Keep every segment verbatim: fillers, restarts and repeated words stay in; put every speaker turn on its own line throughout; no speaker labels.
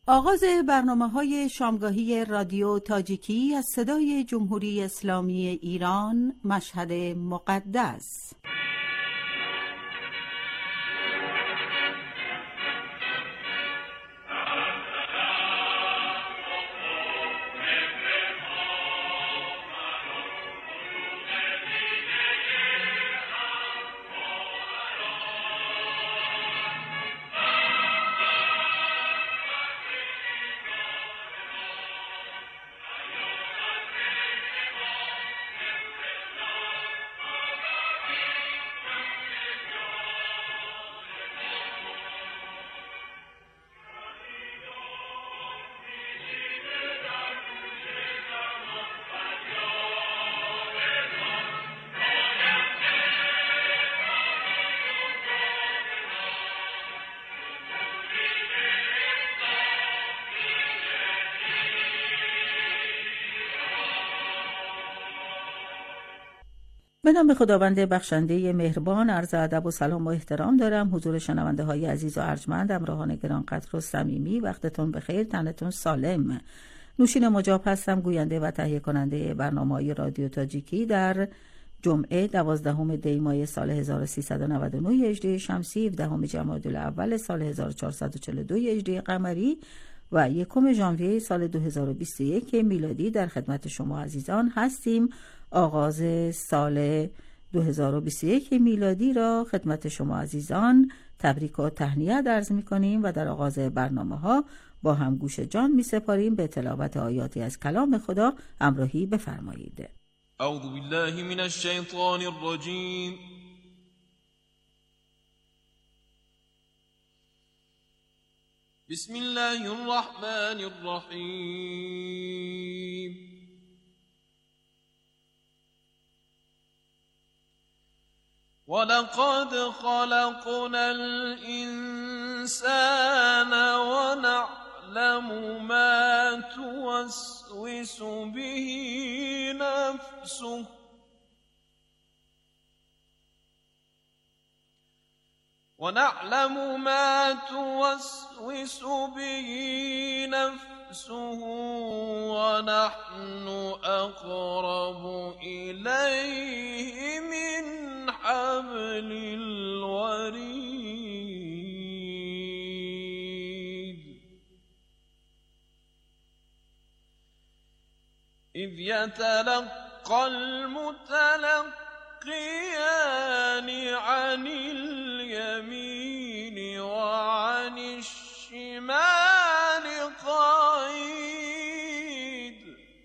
آغاز برنامه‌های شامگاهی رادیو تاجیکی از صدای جمهوری اسلامی ایران، مشهد مقدس. به نام خداوند بخشنده مهربان، عرض ادب و سلام و احترام دارم حضور شنونده های عزیز و ارجمند، همراهان گرانقدر و صمیمی. وقتتون بخیر، تنتون سالم. نوشین مجاب هستم، گوینده و تهیه کننده برنامه‌های رادیو تاجیکی در جمعه دوازدهم دی ماه سال هزار و سیصد و نود و نه هجری شمسی، هفدهم جمادی الاول سال هزار و چهارصد و چهل و دو هجری قمری و یکم ژانویه سال دو هزار و بیست و یک میلادی در خدمت شما عزیزان هستیم. آغاز سال دو هزار و بیست و یک میلادی را خدمت شما عزیزان تبریک و تهنیت عرض می‌کنیم و در آغاز برنامه‌ها با هم گوش جان می‌سپاریم به تلاوت آیاتی از کلام خدا. همراهی بفرمایید.
اعوذ بالله من الشیطان الرجیم. بسم الله الرحمن الرحیم. ولقد خلقنا الإنسان ونعلم ما توسوس به نفسه ونعلم ما توسوس به نفسه ونحن أقرب إليه من حبل الوريد إذ يتلقى المتلقيان عن اليمين وعن الشمال قعيد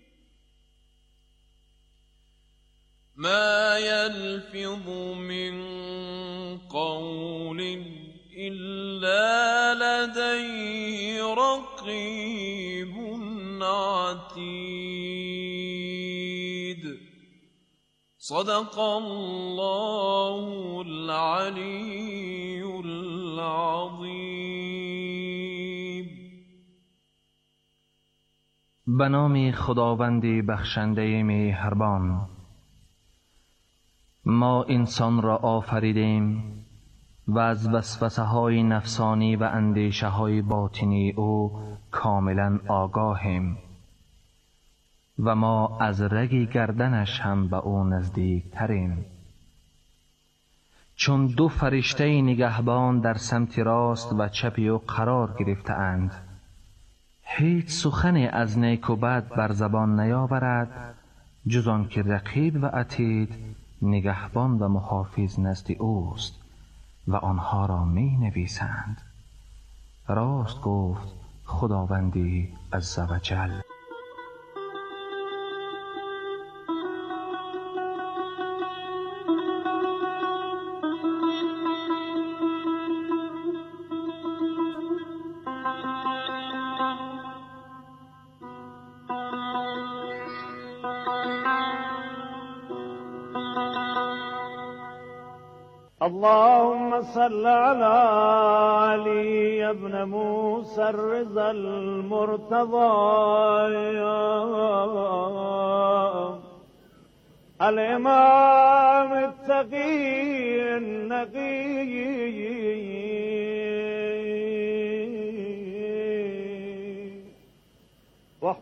ما يلفظ من قول إلا لديه رقيب عتيد. صدق الله العلي العظيم.
به نام خداوند بخشنده مهربان. ما انسان را آفریدیم و از وسوسه های نفسانی و اندیشه های باطنی او کاملا آگاهیم و ما از رگ گردنش هم به او نزدیک تریم. چون دو فرشته نگهبان در سمت راست و چپ او قرار گرفته اند، هیچ سخن از نیک و بد بر زبان نیاورد جز آن که رقیب و عتید نگهبان و محافظ نزد اوست و آنها را می نویسند. راست گفت خداوندی عزوجل.
اللهم صل على علي ابن موسى الرضا المرتضى الإمام التقي النقي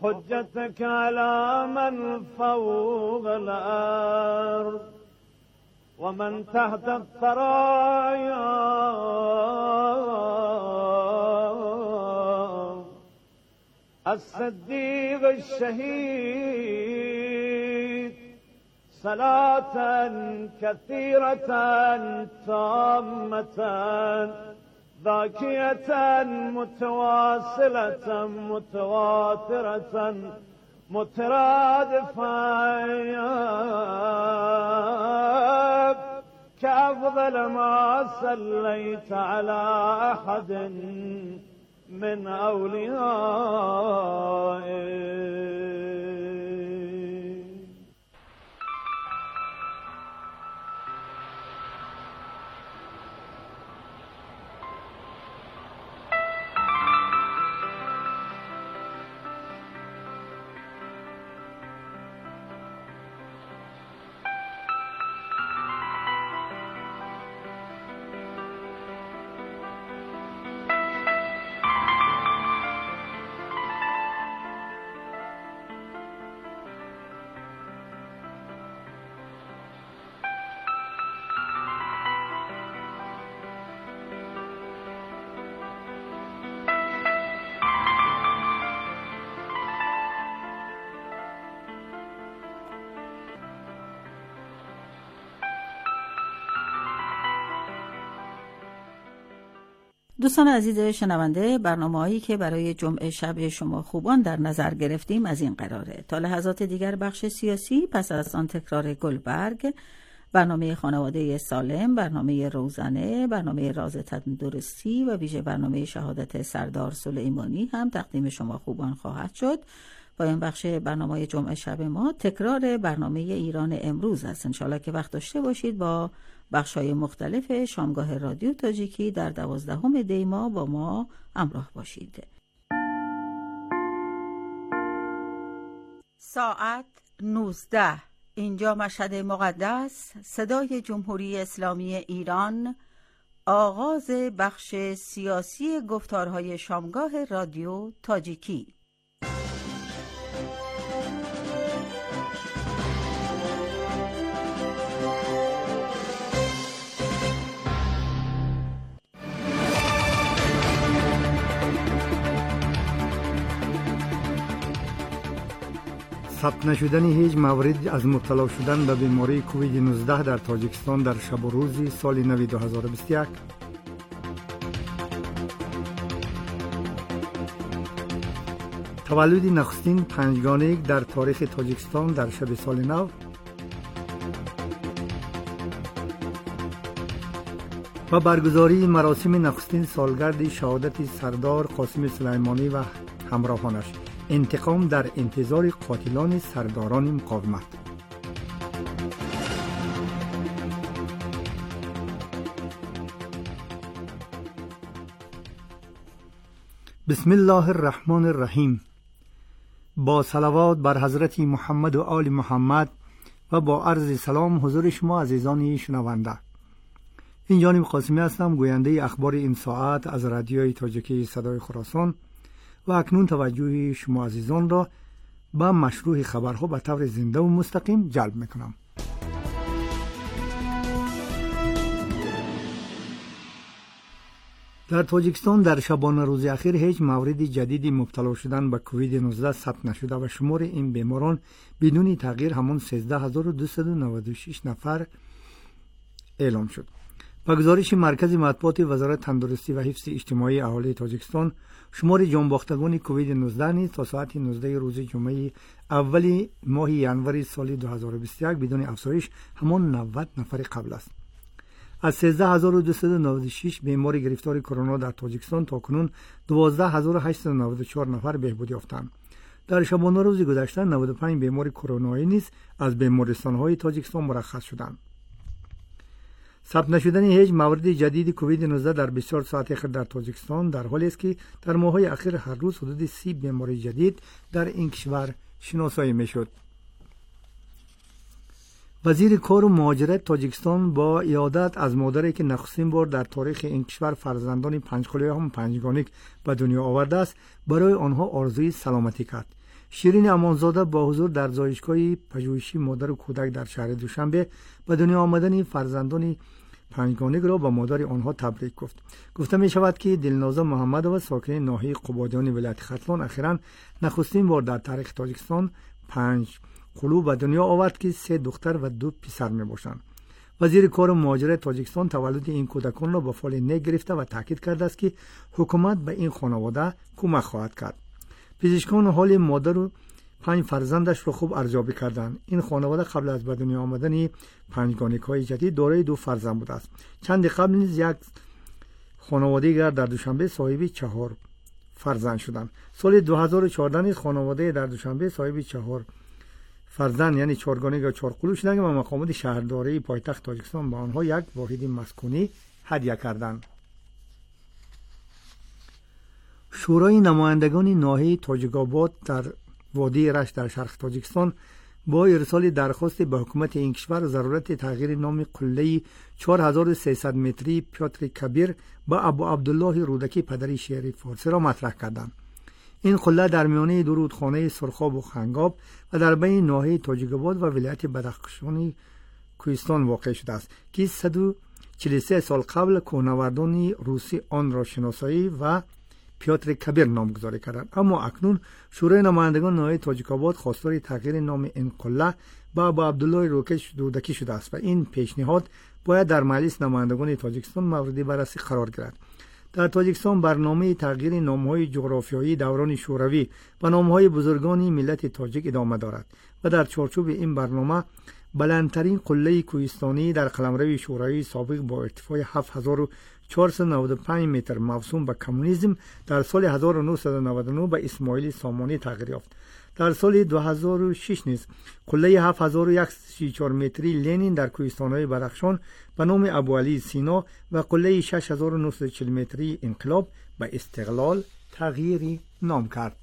وحجتك على من فوق الأرض ومن تحت الثرايا الصديق الشهيد صلاة كثيرة تامة ذاكية متواصلة متواترة مترادفة كأفضل ما صليت على أحد من أوليائك.
دوستان عزیز شنونده، برنامه‌هایی که برای جمعه شب شما خوبان در نظر گرفتیم از این قراره. تا لحظات دیگر بخش سیاسی، پس از آن تکرار گلبرگ، برنامه خانواده سالم، برنامه روزنه، برنامه راز تندرستی و ویژه برنامه شهادت سردار سلیمانی هم تقدیم شما خوبان خواهد شد. با این بخش برنامه جمعه شب ما تکرار برنامه ایران امروز است. انشالله که وقت داشته باشید با بخش‌های مختلف شامگاه رادیو تاجیکی در دوازدهم دی ماه با ما همراه باشید. ساعت نوزده، اینجا مشهد مقدس، صدای جمهوری اسلامی ایران، آغاز بخش سیاسی گفتارهای شامگاه رادیو تاجیکی.
ثبت نشدن هیچ مورد از مبتلا شدن به بیماری کووید نوزده در تاجیکستان در شب و روز سال نو دو هزار و بیست و یک. تولد نخستین پنجگانه در تاریخ تاجیکستان در شب سال نو. و برگزاری مراسم نخستین سالگرد شهادت سردار قاسم سلیمانی و همراهانش، انتقام در انتظار قاتلان سرداران مقاومت. بسم الله الرحمن الرحیم. با صلوات بر حضرت محمد و آل محمد و با عرض سلام حضور شما عزیزان شنونده. این جانب قاسمی هستم، گوینده اخبار این ساعت از رادیوی تاجیکی صدای خراسان و اکنون توجه شما عزیزان را به مشروع خبرها به طور زنده و مستقیم جلب میکنم. در تاجیکستان در شبانه روز اخیر هیچ مورد جدیدی مبتلا شدن به کووید نوزده ثبت نشده و شمار این بیماران بدون تغییر همان سیزده هزار و دویست و نود و شش نفر اعلام شد. با گزارش مرکز مطبوعات وزارت تندرستی و حفظ اجتماعی اهالی تاجیکستان، شمار جانباختگان کووید نوزده نیز تا ساعت نوزده روز جمعه اولی ماه ینوری سال دو هزار و بیست و یک بدون افزایش همان نود نفر قبل است. از سیزده هزار و دویست و نود و شش بیمار گرفتار کرونا در تاجیکستان تاکنون دوازده هزار و هشتصد و نود و چهار نفر بهبود یافتند. در شبانه روز گذشته نود و پنج بیمار کرونایی نیز از بیمارستان‌های تاجیکستان مرخص شدند. ثبت نشدن هیچ مورد جدید کووید نوزده در بیست و چهار ساعت اخیر در تاجیکستان در حالی است که در ماه‌های اخیر هر روز حدود سی بیماری جدید در این کشور شناسایی می‌شد. وزیر کار و مهاجرت تاجیکستان با ایادت از مادری که نخستین بار در تاریخ این کشور فرزندان پنجخوله هم پنجگانه به دنیا آورده است، برای آنها آرزوی سلامتی کرد. شیرین امانزاده با حضور در زایشگاه پژوهشی مادر و کودک در شهر دوشنبه به دنیا آمدن فرزندان پنجگانه را به مادر آنها تبریک گفت. گفته می شود که دلنازا محمدова ساکن ناحیه قبادیان ولایت ختلان اخیراً نخستین بار در تاریخ تاجیکستان پنج قلو به دنیا آورد که سه دختر و دو پسر می باشند. وزیر کار و مهاجرت تاجیکستان تولد این کودکان را به فال نیک گرفته و تاکید کرده است که حکومت به این خانواده کمک خواهد کرد. پزشکان حال مادر و پنج فرزندش را خوب ارزیابی کردند. این خانواده قبل از به دنیا آمدن پنجگانگ‌های جدید دارای دو فرزند بوده است. چند قبل نیز یک خانواده دیگر در دوشنبه صاحب چهار فرزند شدند. سال دو هزار و چهارده نیز خانواده در دوشنبه صاحب چهار فرزند یعنی چهارگانه و چهارقلو شدند که به مقامات شهرداری پایتخت تاجیکستان به آنها یک واحد مسکونی هدیه کردند. شورای نمایندگان ناحیه تاجیک‌آباد در وادی رشت در شرق تاجیکستان با ارسال درخواست به حکومت این کشور ضرورت تغییر نام قله چهار هزار و سیصد متری پیاتر کبیر با ابو عبدالله رودکی پدری شهر فارسی را مطرح کردند. این قله در میانه دو رودخانه سرخاب و خنگاب و در بین ناحیه تاجیک‌آباد و ولایت بدخشان کوهستان واقع شده است که صد و چهل و سه سال قبل کوهنوردان روسی آن را شناسایی و پیاتر کبیر نامگذاری کردند. اما اکنون شورای نمایندگان ناحیه تاجیک‌آباد خواستار تغییر نام این قله به ابو عبدالله رودکی شده است و این پیشنهاد باید در مجلس نمایندگان تاجیکستان مورد بررسی قرار گیرد. در تاجیکستان برنامه تغییر نام‌های جغرافیایی دوران شوروی و نام‌های بزرگان ملت تاجیک ادامه دارد و در چارچوب این برنامه بلندترین قله کوهستانی در قلمرو شوروی سابق با ارتفاع هفت هزار و چهارصد و نود و پنج متر موسوم به کمونیسم در سال هزار و نهصد و نود و نه به اسماعیل سامانی تغییر یافت. در سال دو هزار و شش نیز قله هفت هزار و صد و سی و چهار متری لنین در کوهستان‌های بدخشان به نام ابو علی سینا و قله شش هزار و نهصد و چهل متری انقلاب به استقلال تغییر نام کرد.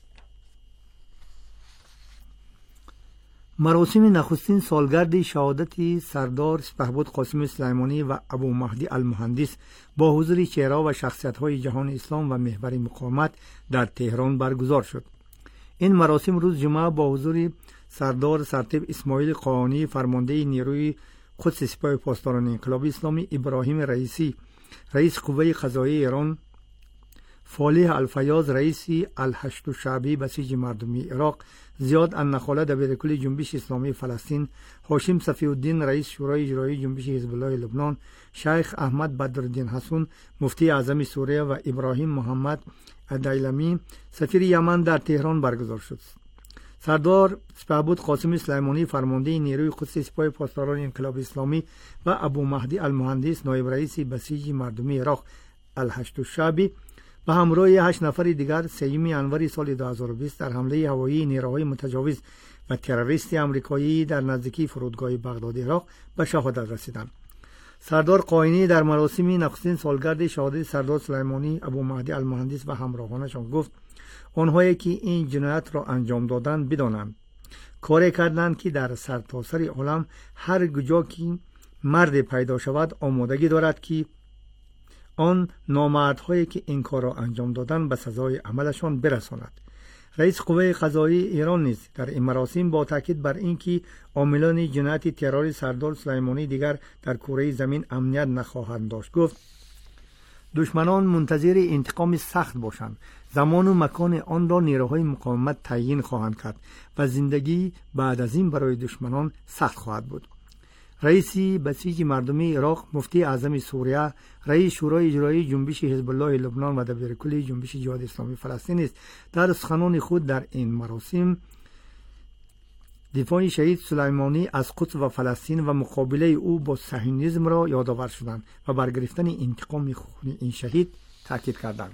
مراسم نخستین سالگرد شهادت سردار سپهبد قاسم سلیمانی و ابو مهدی المهندس با حضور چهره و شخصیت‌های جهان اسلام و محور مقاومت در تهران برگزار شد. این مراسم روز جمعه با حضور سردار سرتیپ اسماعیل قاآنی فرمانده نیروی قدس سپاه پاسداران انقلاب اسلامی، ابراهیم رئیسی رئیس قوه قضاییه ایران، فالح الفیاض رئیس الهشت شعبی بسیج مردمی عراق، زیاد النخاله دبیرکل جنبش اسلامی فلسطین، هاشم صفی الدین رئیس شورای اجرایی جنبش حزب الله لبنان، شیخ احمد بدرالدین حسون مفتی اعظم سوریه و ابراهیم محمد ادایلمی سفیر یمن در تهران برگزار شد. سردار سپهبد قاسم سلیمانی فرمانده نیروی قدس سپاه پاسداران انقلاب اسلامی و ابو مهدی المهندس نایب رئیس بسیج مردمی عراق الهشت شعبی به همراه هشت نفر دیگر سیوم انور سال دو هزار و بیست در حمله هوایی نیروهای متجاوز و تروریست آمریکایی در نزدیکی فرودگاه بغداد عراق به شهادت رسیدند. سردار قاآنی در مراسم نخستین سالگرد شهادت سردار سلیمانی، ابو مهدی المهندس و همراهانشان گفت آنهایی که این جنایت را انجام دادند بدانند کاری کردند که در سرتاسر عالم هر کجا که مرد پیدا شود آمادگی دارد که آن نامردهایی که این کار را انجام دادند به سزای عملشان برساند. رئیس قوه قضاییه ایران نیز در این مراسم با تاکید بر اینکه عاملان جنایت ترور سردار سلیمانی دیگر در کره زمین امنیت نخواهند داشت گفت دشمنان منتظر انتقام سخت باشند. زمان و مکان آن را نیروهای مقاومت تعیین خواهند کرد و زندگی بعد از این برای دشمنان سخت خواهد بود. رئیس بسیج مردمی عراق مفتی اعظم سوریه رئیس شورای اجرایی جنبش حزب الله لبنان و دبیرکل جنبش جهاد اسلامی فلسطین است. در سخنان خود در این مراسم دفاع شهید سلیمانی از قدس و فلسطین و مقابله او با صهیونیسم را یادآور شدند و بر گرفتن انتقام خونی این شهید تاکید کردند.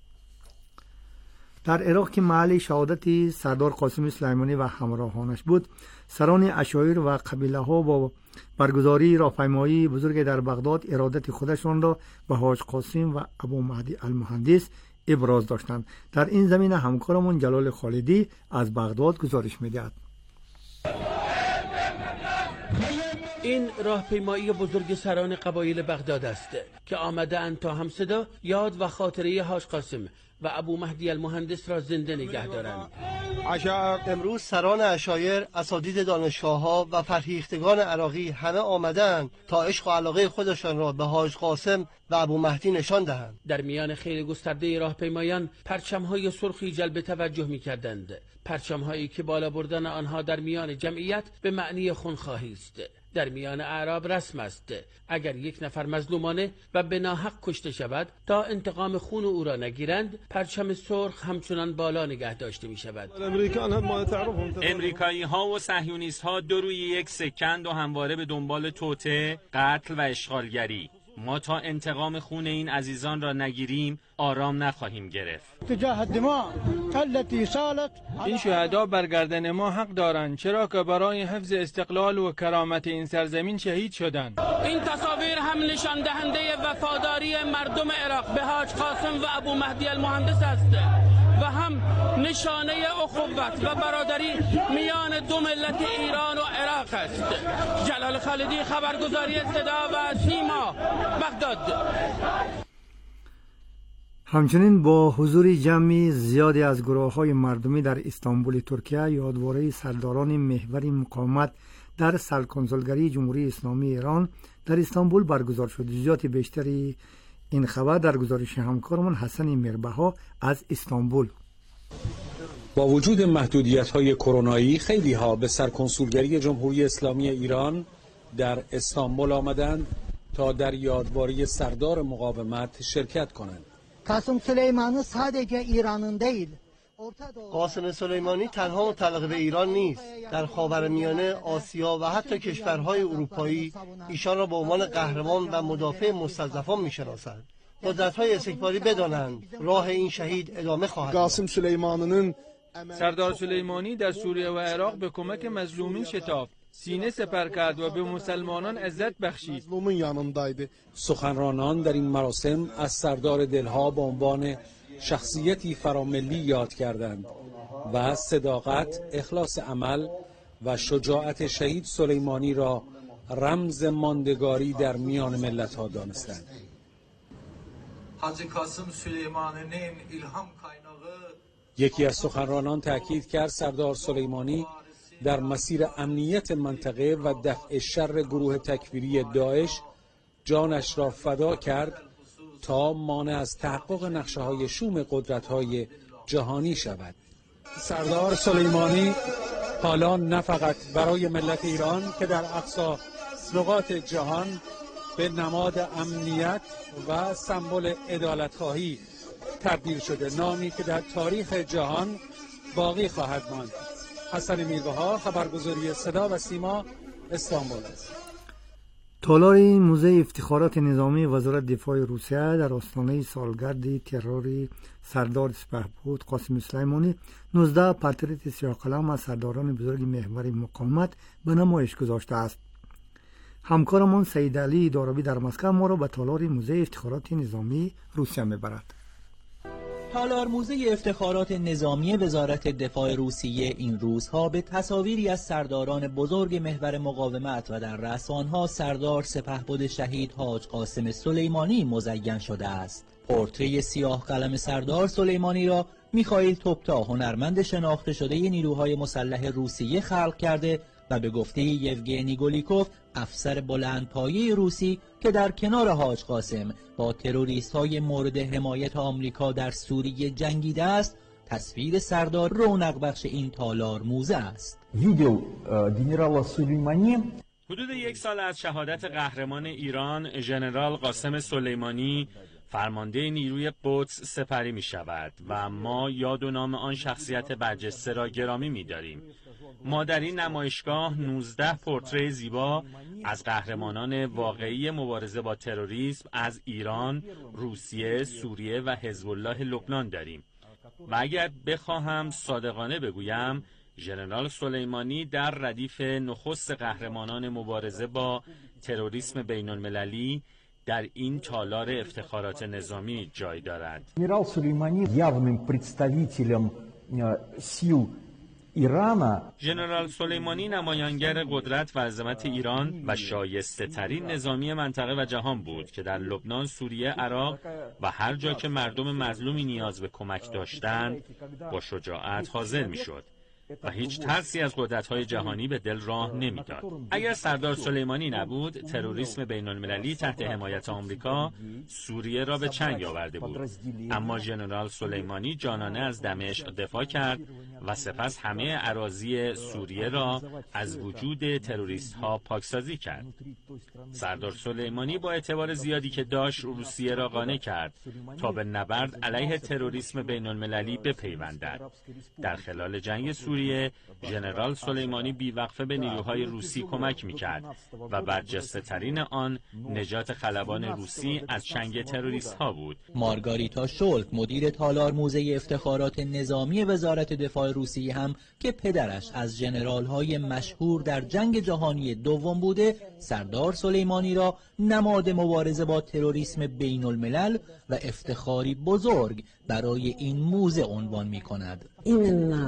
در عراق که محل شهادت سردار قاسم سلیمانی و همراهانش بود، سران عشایر و قبیله ها با برگزاری راهپیمایی بزرگ در بغداد ارادت خودشان را به حاج قاسم و ابو مهدی المهندس ابراز داشتند. در این زمینه همکارمون جلال خالدی از بغداد گزارش می‌دهد.
این راهپیمایی بزرگ سران قبایل بغداد است که آمده‌اند تا همصدا یاد و خاطره حاج قاسم و ابو مهدی المهندس را زنده نگه دارند.
امروز سران عشایر، اساتید دانشگاه‌ها و فرهیختگان عراقی همه آمدند تا عشق و علاقه خودشان را به حاج قاسم و ابو مهدی نشان دهند.
در میان خیلی گسترده راهپیمایان پرچم‌های سرخی جلب توجه می‌کردند، پرچم‌هایی که بالا بردن آنها در میان جمعیت به معنی خونخواهی است. در میان اعراب رسم است اگر یک نفر مظلومانه و به ناحق کشته شود تا انتقام خون او را نگیرند، پرچم سرخ همچنان بالا نگه داشته می شود.
امریکایی ها و صهیونیست ها دو روی یک سکند و همواره به دنبال توطئه، قتل و اشغالگری. ما تا انتقام خون این عزیزان را نگیریم آرام نخواهیم گرفت.
این شهدا بر گردن ما حق دارند، چرا که برای حفظ استقلال و کرامت این سرزمین شهید شدند.
این تصاویر هم نشان دهنده وفاداری مردم عراق به حاج قاسم و ابو مهدی المهندس است و هم نشانه اخوت و برادری میان دو ملت ایران و عراق است. جلال خالدی، خبرگزاری صدا و سیما، بغداد.
همچنین با حضور جمعی زیادی از گروه‌های مردمی در استانبول ترکیه، یادواره سرداران محور مقاومت در سرکنسولگری جمهوری اسلامی ایران در استانبول برگزار شد. جزئیات بیشتری این خبر در گزارش همکارمان حسن میربها از استانبول.
با وجود محدودیت‌های کرونایی، خیلی‌ها به سرکنسولگری جمهوری اسلامی ایران در استانبول آمدند تا در یادواری سردار مقاومت شرکت کنند.
قاسم سلیمانی sadece ایران'ın değil.
قاسم سلیمانی تنها متعلق به ایران نیست. در خاورمیانه، آسیا و حتی کشورهای اروپایی ایشان را به عنوان قهرمان و مدافع مستضعفان می‌شناسند. قدرت‌های استکباری بدانند راه این شهید ادامه خواهد.
قاسم سلیمانی'nin سردار سلیمانی در سوریه و عراق به کمک مظلومین شتافت، سینه سپر کرد و به مسلمانان عزت بخشید.
سخنرانان در این مراسم از سردار دلها به عنوان شخصیتی فراملی یاد کردند و صداقت، اخلاص عمل و شجاعت شهید سلیمانی را رمز ماندگاری در میان ملت‌ها دانستند.
حاجی قاسم سلیمانی'nin ilham kaynağı
یکی از سخنرانان تاکید کرد سردار سلیمانی در مسیر امنیت منطقه و دفع شر گروه تکفیری داعش جانش را فدا کرد تا مانع از تحقق نقشه‌های شوم قدرت‌های جهانی شود. سردار سلیمانی حالا نه فقط برای ملت ایران که در اقصا نقاط جهان به نماد امنیت و سمبل عدالت‌خواهی تبدیل شده، نامی که در تاریخ جهان باقی خواهد ماند. حسن میربها، خبرگزاری صدا و سیما، استانبول.
تالار موزه افتخارات نظامی وزارت دفاع روسیه در آستانه سالگرد ترور سردار سپهبد قاسم سلیمانی نوزده پورترت سیاه‌قلم از سرداران بزرگ محور مقاومت به نمایش گذاشته است. همکارمان سید علی داروی در مسکو ما را به تالار موزه افتخارات نظامی روسیه میبرد.
تالار موزه افتخارات نظامی وزارت دفاع روسیه این روزها به تصاویری از سرداران بزرگ محور مقاومت و در رأس آنها سردار سپهبد شهید حاج قاسم سلیمانی مزین شده است. پورتری سیاه قلم سردار سلیمانی را میخائیل توپتا، هنرمند شناخته شده نیروهای مسلح روسیه خلق کرده و به گفته یوگنی گولیکوف، افسر بلندپایه روسی که در کنار حاج قاسم با تروریست‌های مورد حمایت آمریکا در سوریه جنگیده است، تصویر سردار رونق بخش این تالار موزه است.
حدود یک سال از شهادت قهرمان ایران ژنرال قاسم سلیمانی فرمانده نیروی قدس سپری می شود و ما یاد و نام آن شخصیت برجسته را گرامی می داریم. ما در این نمایشگاه نوزده پورتری زیبا از قهرمانان واقعی مبارزه با تروریسم از ایران، روسیه، سوریه و حزب الله لبنان داریم. و اگر بخواهم صادقانه بگویم، ژنرال سلیمانی در ردیف نخست قهرمانان مبارزه با تروریسم بین المللی در این تالار افتخارات نظامی جای دارد.
Генерал Сулеймани явным представителем сил
ژنرال سلیمانی نمایانگر قدرت و عظمت ایران و شایسته ترین نظامی منطقه و جهان بود که در لبنان، سوریه، عراق و هر جا که مردم مظلومی نیاز به کمک داشتند با شجاعت حاضر میشد و هیچ ترسی از قدرت‌های جهانی به دل راه نمیداد. اگر سردار سلیمانی نبود، تروریسم بین‌المللی تحت حمایت آمریکا سوریه را به چنگ آورده بود. اما ژنرال سلیمانی جانانه از دمشق دفاع کرد و سپس همه اراضی سوریه را از وجود تروریست‌ها پاکسازی کرد. سردار سلیمانی با اعتبار زیادی که داشت، روسیه را قانع کرد تا به نبرد علیه تروریسم بین‌المللی بپیوندد. در خلال جنگ سوریه ژنرال سلیمانی بیوقفه به نیروهای روسی کمک میکرد و برجسته ترین آن نجات خلبان روسی از چنگ تروریست ها بود.
مارگاریتا شولک، مدیر تالار موزه افتخارات نظامی وزارت دفاع روسیه هم که پدرش از ژنرال های مشهور در جنگ جهانی دوم بوده، سردار سلیمانی را نماد مبارزه با تروریسم بین الملل و افتخاری بزرگ برای این موزه عنوان می کند.
Именно,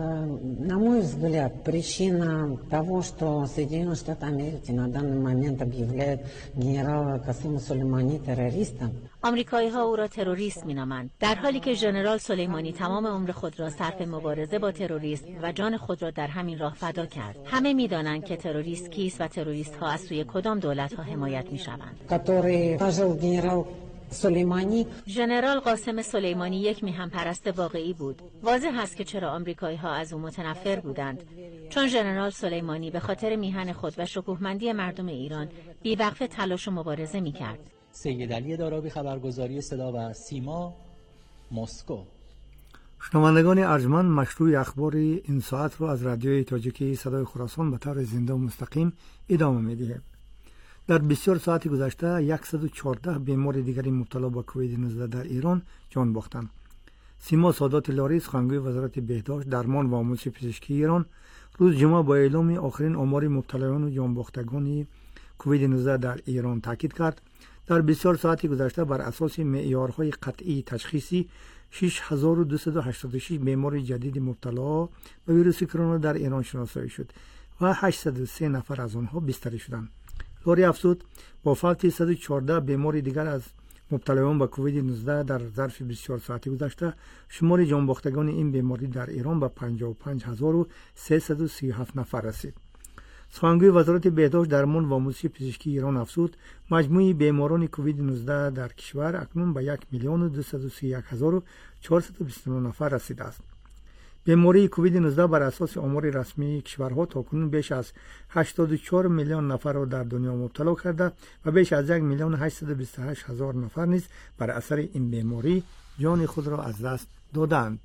на мой взгляд, причина того, что Соединенные Штаты Америки на данный момент объявляют генерала Касыма Сулеймани террористом.
آمریکایی ها او را تروریست مینامند، در حالی که ژنرال سلیمانی تمام عمر خود را صرف مبارزه با تروریسم و جان خود را در همین راه فدا کرد. همه میدانند که تروریست کیست و تروریست ها از سوی کدام دولت ها حمایت میشوند.
Который пожил генерал سلیمانی.
ژنرال قاسم سلیمانی یک میهن پرست واقعی بود. واضح است که چرا آمریکایی ها از او متنفر بودند، چون ژنرال سلیمانی به خاطر میهن خود و شکوهمندی مردم ایران بی‌وقفه تلاش و مبارزه میکرد.
سید علی دارابی، خبرگزاری صدا و سیما، مسکو.
شنوندگان ارجمند، مشروع اخبار این ساعت رو از رادیوی تاجیکی صدای خراسان به طور زنده و مستقیم ادامه میدهیم. در بسیار ساعت گذشته صد و چهارده بیمار دیگری مبتلا به کووید نوزده در ایران جان باختند. سیما سادات لاریس، خانگوی وزارت بهداشت، درمان و آموزش پزشکی ایران، روز جمعه با اعلام آخرین آمار مبتلایان و جان باختگان کووید نوزده در ایران تاکید کرد. در بسیار ساعت گذشته بر اساس معیارهای قطعی تشخیصی شش هزار و دویست و هشتاد و شش بیمار جدید مبتلا به ویروس کرونا در ایران شناسایی شد و هشتصد و سه نفر از آنها بستری شدند. لاری افزود با فوت صد و چهارده بیمار دیگر از مبتلایان به کووید نوزده در ظرف بسیار ساعت گذشته، شمار جان باختگان این بیماری در ایران به پنجاه و پنج هزار و سیصد و سی و هفت نفر رسید. سخنگوی وزارت بهداشت، درمان و آموزش پزشکی ایران افزود مجموع بیماران کووید نوزده در کشور اکنون به یک میلیون و دویست و سی و یک هزار و چهارصد و بیست و نه نفر رسیده است. بیماری کووید نوزده بر اساس آمار رسمی کشورها تاکنون بیش از هشتاد و چهار میلیون نفر را در دنیا مبتلا کرده و بیش از یک میلیون و هشتصد و بیست و هشت هزار نفر نیز بر اثر این بیماری جان خود را از دست دادند.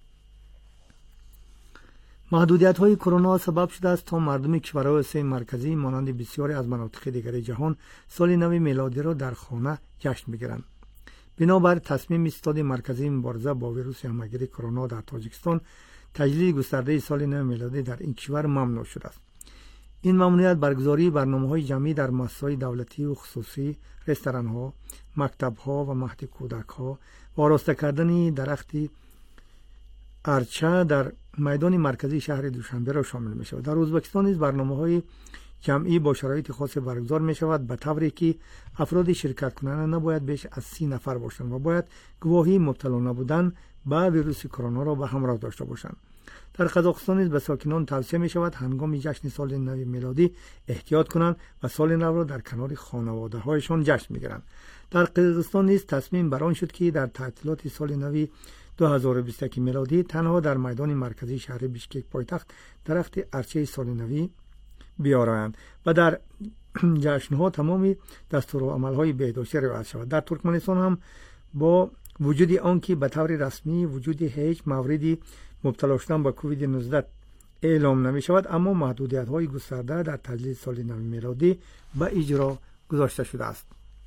محدودیت های کرونا سبب شده است تا مردم کشورهای آسیای مرکزی مانند بسیاری از مناطق دیگر جهان سال نو میلادی را در خانه جشن بگیرند. بنابر تصمیم استاد مرکزی مبارزه با ویروس همگیر کرونا در تاجیکستان، تجلیل گسترده سال نو میلادی در این کشور ممنوع شده است. این ممنوعیت برگزاری برنامه‌های جمعی در مؤسسات دولتی و خصوصی، رستوران‌ها، مکتب‌ها و مهد کودک‌ها و آراسته کردن درختی ارچه در میدان مرکزی شهر دوشنبه را شامل می شود. در ازبکستان نیز برنامه‌های جمعی با شرایط خاص برگزار می شود، به طوری که افراد شرکت کننده نباید بیش از سی نفر باشند و باید گواهی مبتلا نبودن به ویروس کرونا را به همراه داشته باشند. در قزاقستان نیز به ساکنان توصیه می شود هنگام جشن سال نو میلادی احتیاط کنند و سال نو را در کنار خانواده هایشان جشن می گیرند. در قزاقستان نیز تصمیم بر آن شد که در تعطیلات سال نو دو هزار و بیست و یک میلادی تنها در میدان مرکزی شهر بیشکک پایتخت درخت ارچه سال نو بیارایند و در جشن‌ها تمامی دستورالعمل‌های بهداشتی رعایت شود. در ترکمنستان هم با وجود آنکه به طور رسمی وجود هیچ موردی مبتلا شدن به کووید نوزده اعلام نمی شود، اما محدودیت‌های گسترده در تجلیل سال نو میلادی به اجرا گذاشته شده است.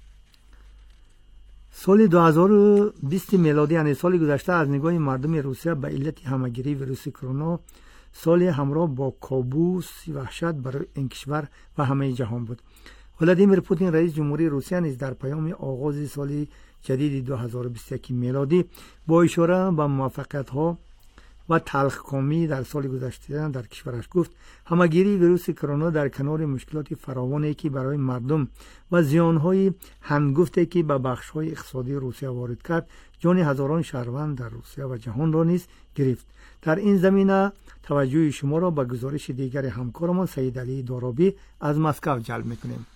سال دو هزار و بیست میلادی، یعنی سال گذشته، از نگاه مردم روسیه به علت همگیری ویروس کرونا سال همراه با کابوس وحشت برای این کشور و همه جهان بود. ولادیمیر پوتین رئیس جمهوری روسیه نیز در پیام آغاز سال جدید دو هزار و بیست و یک میلادی با اشاره به موفقیت‌ها و تلخکامی در سال گذشته در کشورش گفت همگیری ویروس کرونا در کنار مشکلات فراوانی که برای مردم و زیانهای هنگفتی که به بخش‌های اقتصادی روسیه وارد کرد جان هزاران شهروند در روسیه و جهان را نیز گرفت. در این زمینه توجه شما را به گزارش دیگر همکارمان سید علی دارابی از مسکو جلب می‌کنیم.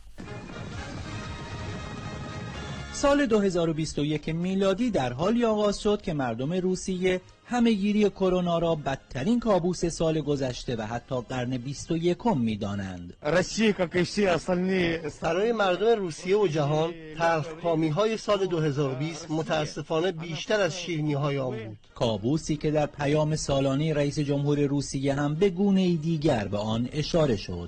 سال دو هزار و بیست و یک میلادی در حالی آغاز شد که مردم روسیه همه‌گیری کرونا را بدترین کابوس سال گذشته و حتی قرن بیست و یکم می‌دانند.
برای مردم روسیه و جهان تلخکامی‌های سال دو هزار و بیست متاسفانه بیشتر از شیرینی‌های آن بود.
کابوسی که در پیام سالانه رئیس جمهور روسیه هم به گونه‌ای دیگر به آن اشاره شد.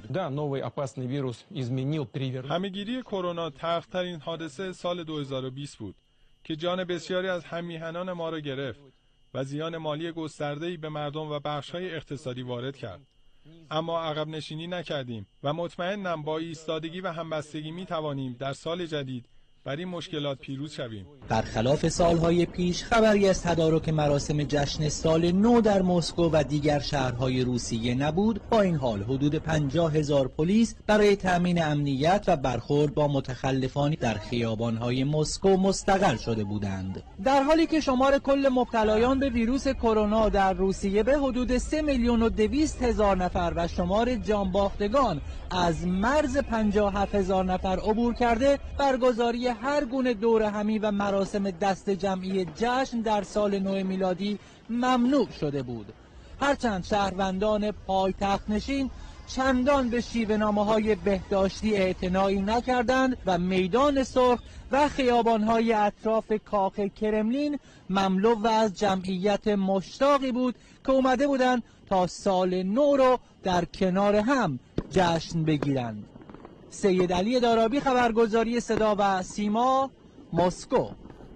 همه‌گیری کرونا تلخ‌ترین حادثه سال دو هزار و بیست بود که جان بسیاری از هم‌میهنان ما را گرفت و زیان مالی گسترده‌ای به مردم و بخش‌های اقتصادی وارد کرد. اما عقب نشینی نکردیم و مطمئنم با ایستادگی و همبستگی می‌توانیم در سال جدید بر این مشکلات پیروز شویم.
برخلاف سالهای پیش خبری از تدارک مراسم جشن سال نو در مسکو و دیگر شهرهای روسیه نبود. با این حال حدود پنجاه هزار پلیس برای تأمین امنیت و برخورد با متخلفانی در خیابانهای مسکو مستقر شده بودند. در حالی که شمار کل مبتلایان به ویروس کرونا در روسیه به حدود سه میلیون و دویست هزار نفر و شمار جانباختگان از مرز پنجاه و هفت هزار نفر عبور کرده، برگزاری هر گونه دوره همی و مراسم دست جمعی جشن در سال نو میلادی ممنوع شده بود. هرچند شهروندان پایتخت نشین چندان به شیوه‌نامه‌های بهداشتی اعتنایی نکردند و میدان سرخ و خیابان‌های اطراف کاخ کرملین مملو و از جمعیت مشتاقی بود که اومده بودند تا سال نو رو در کنار هم جشن بگیرند. سید علی دارابی، خبرگزاری صدا و سیما، مسکو.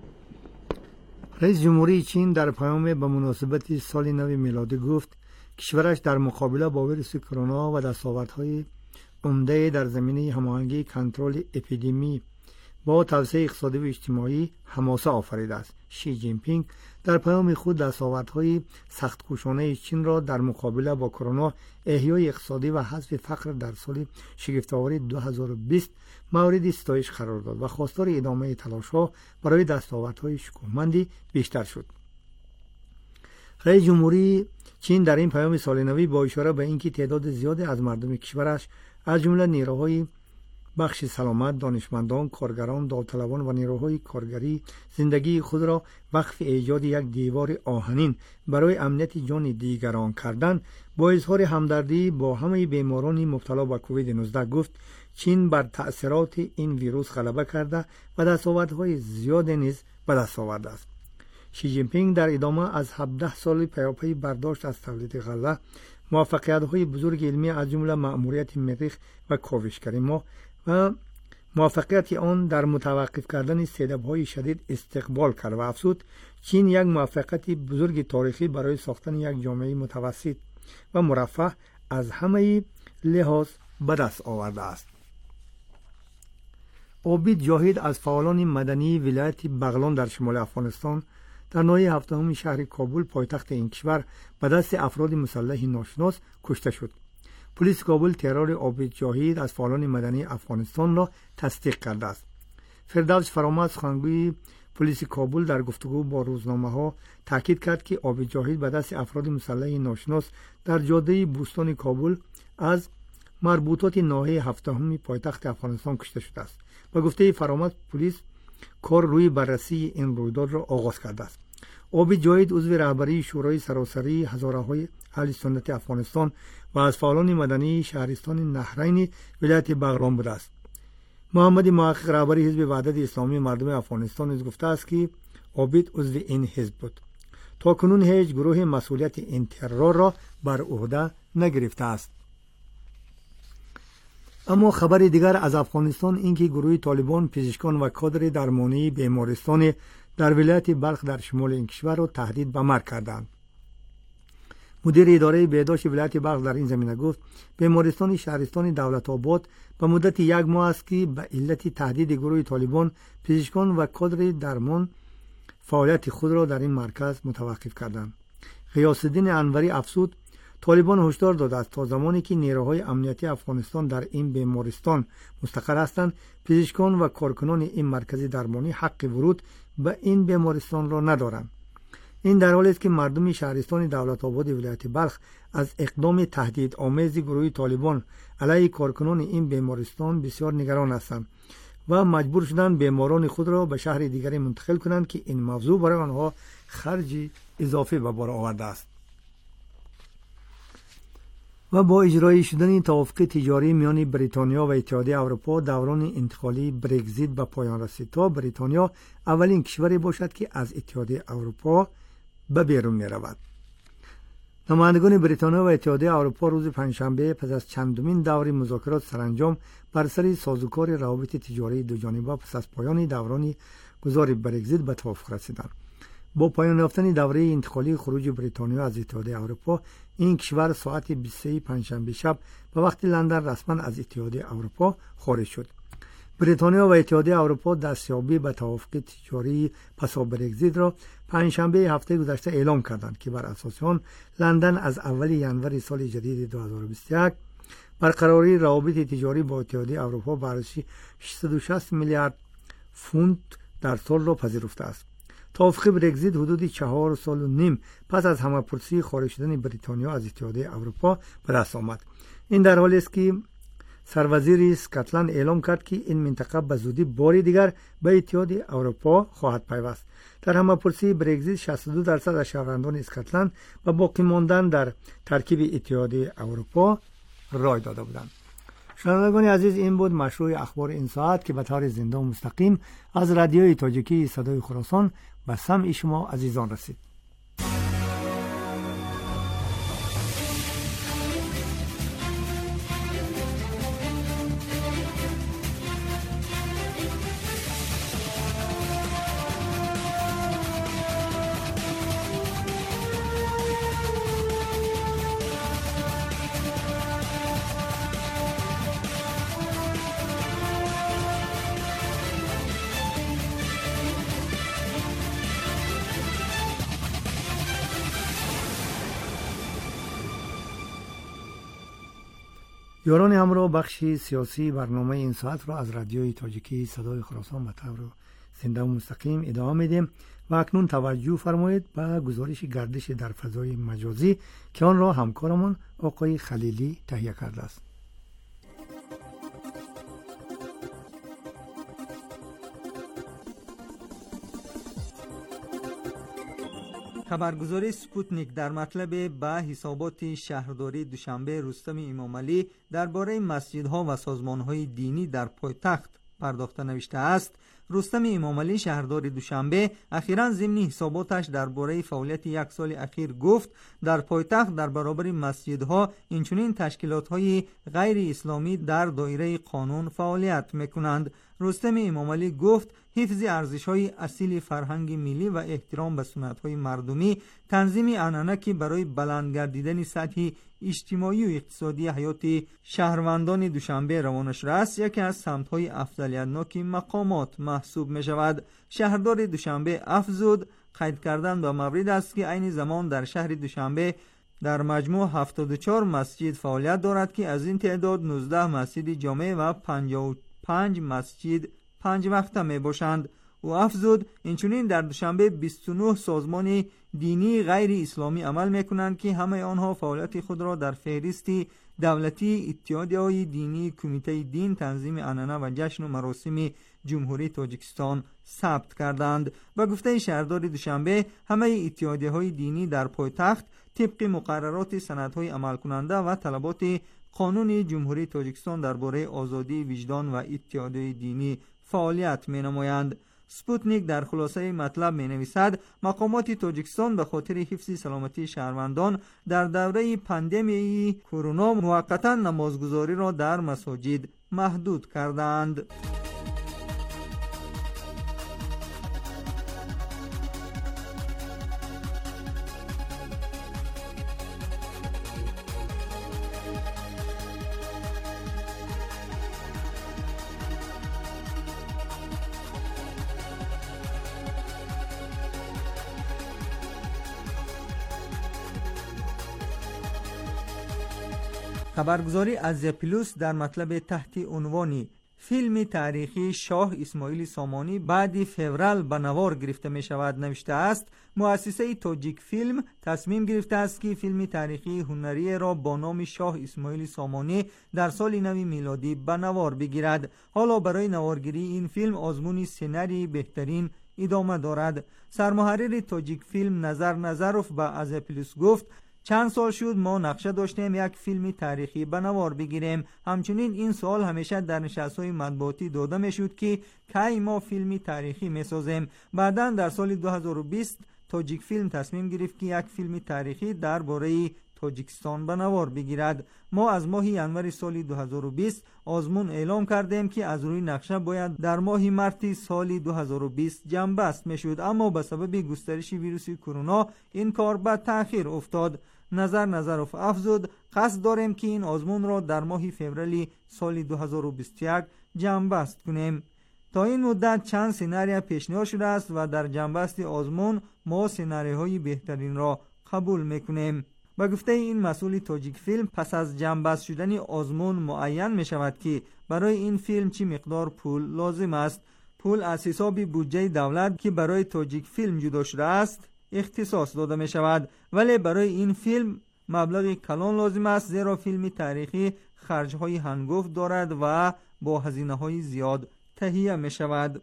رئیس جمهوری چین در پیام به مناسبت سال نو میلادی گفت کشورش در مقابله با ویروس کرونا و دستاوردهای عمده در زمینه هماهنگی کنترل اپیدمی با توسعه اقتصادی و اجتماعی حماسه آفریده است. شی جین پینگ در پیام خود دستاوردهای سخت‌کوشانه چین را در مقابله با کرونا، احیای اقتصادی و حذف فقر در سال شگفت‌آور دو هزار و بیست مورد ستایش قرار داد و خواستار ادامه تلاش‌ها برای دستاوردهای شکوهمندی بیشتر شد. رئیس جمهوری چین در این پیام سال نوی با اشاره به اینکه تعداد زیادی از مردم کشورش از جمله نیروهای بخش سلامت، دانشمندان، کارگران، داوطلبان و نیروهای کارگری زندگی خود را وقف ایجاد یک دیوار آهنین برای امنیت جان دیگران کردن، با اظهار همدردی با همه بیماران مبتلا به کووید نوزده گفت چین بر تأثیرات این ویروس غلبه کرده و دستاوردهای زیاد نیز به دست آورده است. شی جین پینگ در ادامه از هفده سال پیاپی برداشت از تولید غله، موفقیت‌های بزرگ علمی از جمله مأموریت مریخ و کاوشگری ما و موفقیت آن در متوقف کردن استعدادهای شدید استقبال کرد و افزود چین یک موفقیت بزرگ تاریخی برای ساختن یک جامعه متوسط و مرفه از همه لحاظ به دست آورده است. عابد جاهد از فعالان مدنی ولایت بغلان در شمال افغانستان در ناحیه هفتم شهر کابل پایتخت این کشور به دست افراد مسلح ناشناس کشته شد. پلیس کابل ترور عابد جاهد از فعالان مدنی افغانستان را تصدیق کرده است. فردوس فرامرز، سخنگوی پلیس کابل، در گفتگو با روزنامه‌ها تاکید کرد که عابد جاهد به دست افراد مسلح ناشناس در جاده بوستان کابل از مربوطات ناحیه هفتم پایتخت افغانستان کشته شده است. با گفته فرامرز پلیس کار روی بررسی این رویداد را آغاز کرده است. عابد جاهد عضو رهبری شورای سراسری هزاره‌های اهل سنت افغانستان و از فعالان مدنی شهرستان نهرین ولایت بغلان بوده است. محمد محقق، رهبری حزب وحدت اسلامی مردم افغانستان، نیز گفته است که عابد عضو این حزب بود. تا کنون هیچ گروه مسئولیت این ترور را بر عهده نگرفته است. اما خبر دیگر از افغانستان اینکه گروه طالبان پزشکان و کادر درمانی بیمارستان در ولایت بلخ در شمال این کشور را تهدید به مرگ کردند. مدیر اداره بهداشت ولایت بلخ در این زمینه گفت بیمارستان شهرستان دولت آباد به مدت یک ماه است که به علت تهدید گروه طالبان پزشکان و کادر درمان فعالیت خود را در این مرکز متوقف کردند. غیاث الدین انوری افزود طالبان هشدار داده است تا زمانی که نیروهای امنیتی افغانستان در این بیمارستان مستقر هستند، پزشکان و کارکنان این مرکز درمانی حق ورود به این بیمارستان را ندارند. این در حالی است که مردم شهرستان دولت آباد ولایت بلخ از اقدام تهدید آمیز گروه طالبان علیه کارکنان این بیمارستان بسیار نگران هستند و مجبور شدند بیماران خود را به شهر دیگری منتقل کنند که این موضوع برای آنها خرج اضافی به بار آورده است. و با اجرای شدن توافق تجاری میان بریتانیا و اتحادیه اروپا دوران انتقالی برگزیت به پایان رسید تا بریتانیا اولین کشوری باشد که از اتحادیه اروپا به بیرون می رود. نمایندگان بریتانیا و اتحادیه اروپا روز پنجشنبه پس از چندمین دوره مذاکرات سرانجام بر سر سازوکار روابط تجاری دو جانبه پس از پایان دوران گذار برگزیت به توافق رسیدند. با پایان یافتن دوره انتقالی خروج بریتانیا از اتحادیه اروپا، این کشور ساعت بیست و سه پنجشنبه شب به وقت لندن رسما از اتحادیه اروپا خارج شد. بریتانیا و اتحادیه اروپا دستیابی به توافق تجاری پس از برگزیت را پنجشنبه هفته گذشته اعلام کردند که بر اساس آن لندن از اول ژانویه سال جدید دو هزار و بیست و یک برقراری روابط تجاری با اتحادیه اروپا به ارزش ششصد و شصت میلیارد پوند در سال را پذیرفته است. توافق برگزیت حدود چهار سال و نیم پس از همه‌پرسی خارج شدن بریتانیا از اتحادیه اروپا به دست آمد. این در حالی است که سروزیر اسکاتلند اعلام کرد که این منطقه به زودی بار دیگر به اتحادیه اروپا خواهد پیوست. در همه‌پرسی برگزیت شصت و دو درصد از شهروندان اسکاتلند به باقی ماندن در ترکیب اتحادیه اروپا رای داده بودند. شنوندگان عزیز، این بود مشروع اخبار این ساعت که به طور زنده و مستقیم از رادیوی تاجیکی صدای خراسان به سمع شما عزیزان رسید. یاران همراه، بخش سیاسی برنامه این ساعت را از رادیوی تاجیکی صدای خراسان به طور زنده و مستقیم ادامه میدیم و اکنون توجه فرمایید به گزارش گردش در فضای مجازی که آن را همکارمان آقای خلیلی تهیه کرده است.
خبرگزاری سپوتنیک در مطلب به حسابات شهرداری دوشنبه رستم امامعلی درباره مسجدها و سازمانهای دینی در پایتخت پرداخته نوشته است: رستم امامعلی شهردار دوشنبه اخیراً ضمن حساباتش درباره فعالیت یک سال اخیر گفت در پایتخت در برابر مسجدها اینچنین تشکیلات‌های غیر اسلامی در دایره قانون فعالیت می‌کنند. رستم امامعلی گفت حفظ ارزش‌های اصیل فرهنگ ملی و احترام به سنت‌های مردمی، تنظیم عنعنکی برای بلند گردیدن سطح اجتماعی و اقتصادی حیات شهروندان دوشنبه روانشهر است یکی از سمت‌های افضلیت‌ناک مقامات محسوب می‌شود. شهردار دوشنبه افزود قید کردن به مورد است که عین زمان در شهر دوشنبه در مجموع هفتاد و چهار مسجد فعالیت دارد که از این تعداد نوزده مسجد جامع و پنجاه و پنج مسجد پنج وقته می باشند. او افزود اینچنین در دوشنبه بیست و نه سازمان دینی غیر اسلامی عمل می کنند که همه آنها فعالیت خود را در فهرست دولتی اتحادیه‌های دینی، کمیته دین، تنظیم عنعنه و جشن و مراسم جمهوری تاجیکستان ثبت کردند. و گفته شهردار دوشنبه همه اتحادیه‌های دینی در پایتخت طبق مقررات سندهای عمل کننده و طلبات قانون جمهوری تاجیکستان درباره آزادی وجدان و اتحادیه دینی فعالیت می نمایند. سپوتنیک در خلاصه مطلب می نویسد مقامات تاجیکستان به خاطر حفظ سلامتی شهروندان در دوره پاندمی کرونا موقتا نمازگزاری را در مساجد محدود کردند. خبرگزاری ازیا پلوس در مطلب تحت عنوانی فیلم تاریخی شاه اسماعیل سامانی بعد فورال به نوار گرفته می شود نوشته است مؤسسه تاجیک فیلم تصمیم گرفته است که فیلم تاریخی هنری را با نام شاه اسماعیل سامانی در سال نو میلادی به نوار بگیرد. حالا برای نوارگیری این فیلم آزمون سناریوی بهترین ادامه دارد. سرمحرر تاجیک فیلم نظر نظروف به ازیا پلوس گفت چند سال شد ما نقشه داشتیم یک فیلم تاریخی به نوار بگیریم. همچنین این سوال همیشه در نشست‌های مطبوعاتی داده میشد که کی ما فیلم تاریخی میسازیم. بعداً در سال دو هزار و بیست تاجیک فیلم تصمیم گرفت که یک فیلم تاریخی درباره تاجیکستان به نوار بگیرد. ما از ماه ینوری سال دو هزار و بیست آزمون اعلام کردیم که از روی نقشه باید در ماه مارس سال دو هزار و بیست جنبست میشد، اما به سبب گسترش ویروس کرونا این کار به تأخیر افتاد. نظر نظروف افزود قصد داریم که این آزمون را در ماه فوریه سال دو هزار و بیست و یک جنبست کنیم. تا این مدت چند سناریو پیشنهاد شده است و در جنبست آزمون ما سناریوهای بهترین را قبول میکنیم. با گفته این مسئول تاجیک فیلم پس از جنبست شدن آزمون معین می شود که برای این فیلم چی مقدار پول لازم است. پول از حساب بودجه دولت که برای تاجیک فیلم جدا شده است اختصاص داده می شود، ولی برای این فیلم مبلغ کلان لازم است زیرا فیلم تاریخی خرج‌های هنگفت دارد و با هزینه‌های زیاد تهیه می شود.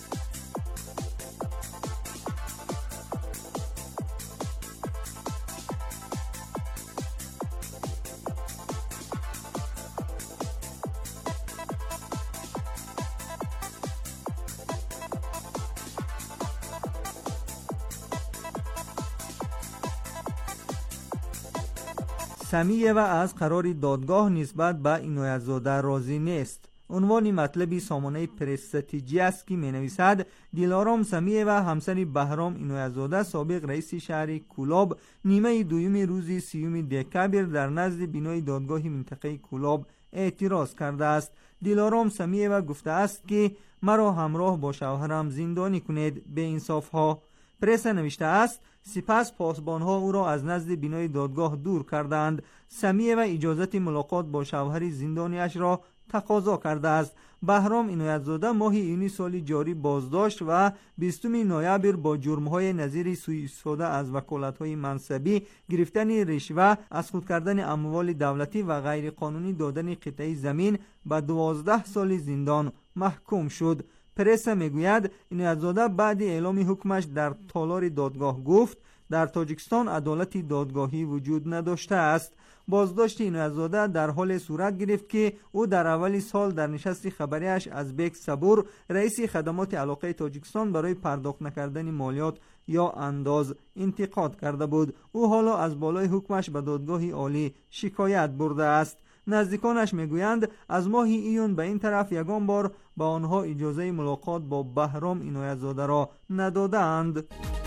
سمیه و از قرار دادگاه نسبت به عنایت‌زاده راضی نیست. عنوان مطلبی سامانه پرستیجی است که می نویسد دلارام سمیه و همسر بهرام عنایت‌زاده سابق رئیس شهر کولاب نیمه دویم روز سیوم دکبر در نزد بینای دادگاه منطقه کولاب اعتراض کرده است. دلارام سمیه و گفته است که مرا همراه با شوهرم زندانی کنید به انصاف ها. پرس نوشته است سپس پاسبانها او را از نزد بینای دادگاه دور کردند. سمیه و اجازت ملاقات با شوهر زندانیش را تقاضا کرده است. بهرام عنایت‌زاده ماه یونیو سال جاری بازداشت و بیستم نوامبر با جرم‌های نظیر سوء استفاده از وکالت‌های منصبی، گرفتن رشوه، از خود کردن اموال دولتی و غیر قانونی دادن قطعه زمین به دوازده سال زندان محکوم شد. پرس میگوید عنایت‌زاده بعد اعلام حکمش در تالار دادگاه گفت در تاجیکستان عدالت دادگاهی وجود نداشته است. بازداشت عنایت‌زاده در حال صورت گرفت که او در اول سال در نشست خبریش از بیک صبور رئیس خدمات علاقه تاجیکستان برای پرداخت نکردن مالیات یا انداز انتقاد کرده بود. او حالا از بالای حکمش به دادگاه عالی شکایت برده است. نزدیکانش میگویند از ماه ایون به این طرف یگان بار به آنها اجازه ملاقات با بهرام عنایت‌زاده را ندادند.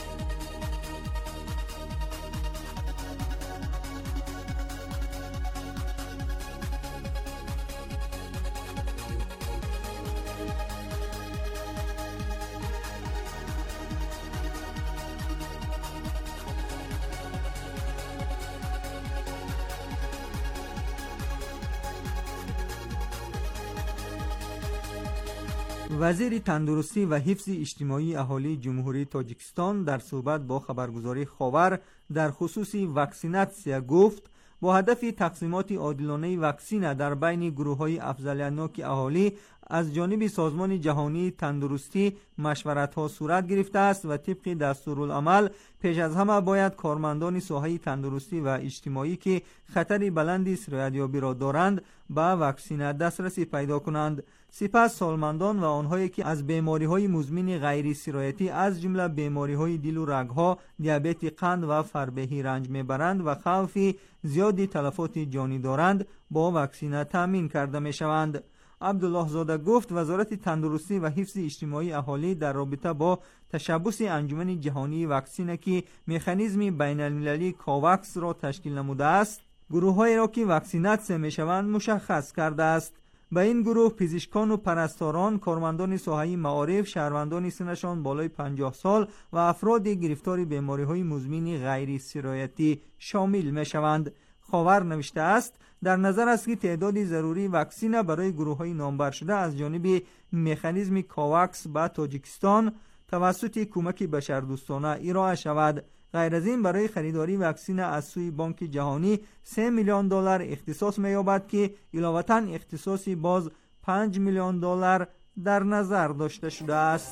وزیر تندرستی و حفظ اجتماعی اهالی جمهوری تاجیکستان در صحبت با خبرگزاری خاور در خصوص واکسیناسیا گفت با هدف تقسیمات عادلانه واکسن در بین گروه‌های افضلیت‌ناک اهالی از جانب سازمان جهانی تندرستی مشورت‌ها صورت گرفته است و طبق دستورالعمل پیش از همه باید کارمندان ساحه تندرستی و اجتماعی که خطر بلندی سرایت‌یابی را دارند به واکسن دسترسی پیدا کنند. سپس سالمندان و آنهایی که از بیماری‌های مزمن غیر سرایتی از جمله بیماری‌های دل و رگ‌ها، دیابت قند و فربهی رنج می‌برند و خوف زیادی تلفات جانی دارند با واکسن تامین کرده می‌شوند. عبدالله زاده گفت وزارت تندرستی و حفظ اجتماعی اهالی در رابطه با تشبث انجمن جهانی واکسن که مکانیزم بین المللی کاوکس را تشکیل نموده است گروه‌هایی را که واکسیناسیون می‌شوند مشخص کرده است. به این گروه پزشکان و پرستاران، کارمندان ساحه معارف، شهروندان سنشان بالای پنجاه سال و افراد گرفتار بیماری‌های مزمن غیر سرایتی شامل می‌شوند. خاور نوشته است در نظر است که تعدادی ضروری واکسن برای گروه‌های نامبر شده از جانب مکانیزم کاواکس به تاجیکستان توسط کمک بشردوستانه ارائه شود. غیر از این برای خریداری واکسن از سوی بانک جهانی سه میلیون دلار اختصاص می‌یابد که علاوه‌اً اختصاصی باز پنج میلیون دلار در نظر داشته شده است.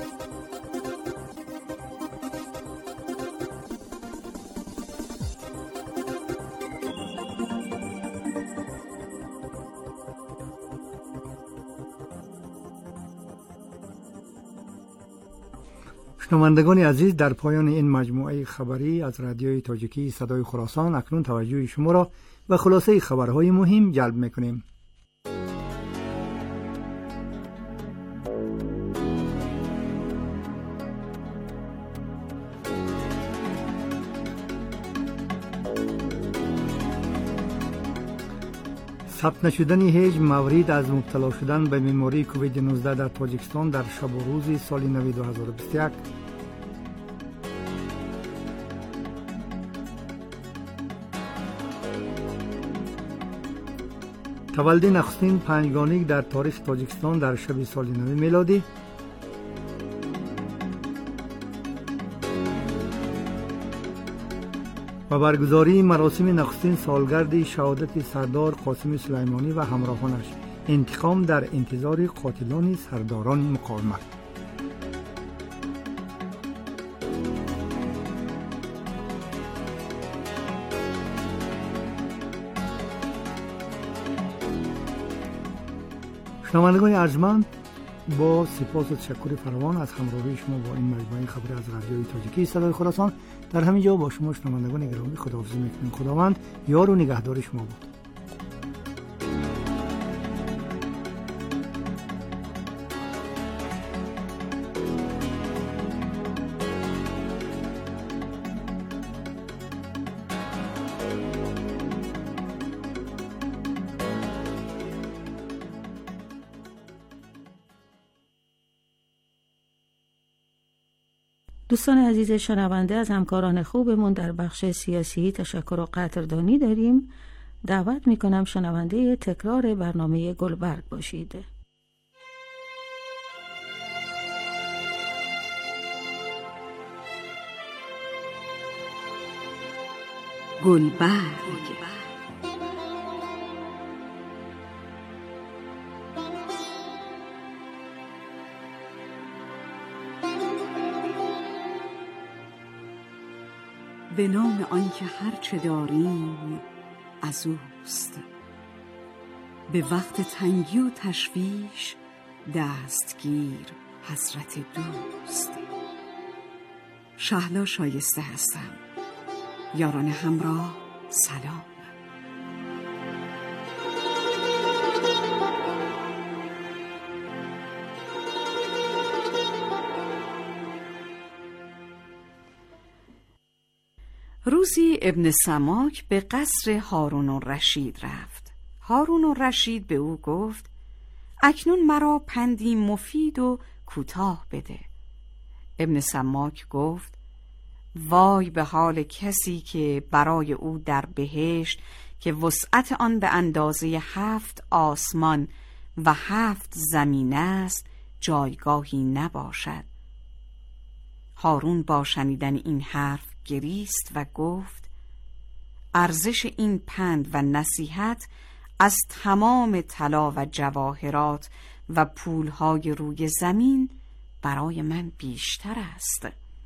شنوندگان عزیز، در پایان این مجموعه خبری از رادیوی تاجیکی صدای خراسان اکنون توجه شما را به خلاصه خبرهای مهم جلب می‌کنیم. ثبت نشدن هیچ مورد از مبتلا شدن به بیماری کووید نوزده در تاجیکستان در شب و روز سال نو دو هزار و بیست و یک. تولد نخستین پنجگانه در تاریخ تاجیکستان در شب سال نو میلادی. و برگزاری مراسم نخستین سالگرد شهادت سردار قاسم سلیمانی و همراهانش، انتقام در انتظار قاتلان سرداران مقاومت. شنوندگان ارجمند، با سپاس و تشکر فراوان از همراهی شما با این مجموعه خبری از رادیوی تاجیکی صدای خراسان در همین جا با شما شنوندگان گرامی خداحافظی می‌کنیم. خداوند یار و نگهدار شما باد.
دوستان عزیز شنونده، از همکاران خوبمون در بخش سیاسی تشکر و قدردانی داریم. دعوت میکنم شنونده تکرار برنامه گلبرگ باشید.
گلبرگ به نام آنکه هرچه داریم از اوست، به وقت تنگی و تشویش دستگیر حضرت دوست. شهلا شایسته هستم. یاران همراه سلام. روزی ابن سماک به قصر هارون الرشید رفت. هارون الرشید به او گفت: اکنون مرا پندی مفید و کوتاه بده. ابن سماک گفت: وای به حال کسی که برای او در بهشت که وسعت آن به اندازه هفت آسمان و هفت زمین است جایگاهی نباشد. هارون با شنیدن این حرف گریست و گفت: ارزش این پند و نصیحت از تمام طلا و جواهرات و پولهای روی زمین برای من بیشتر است.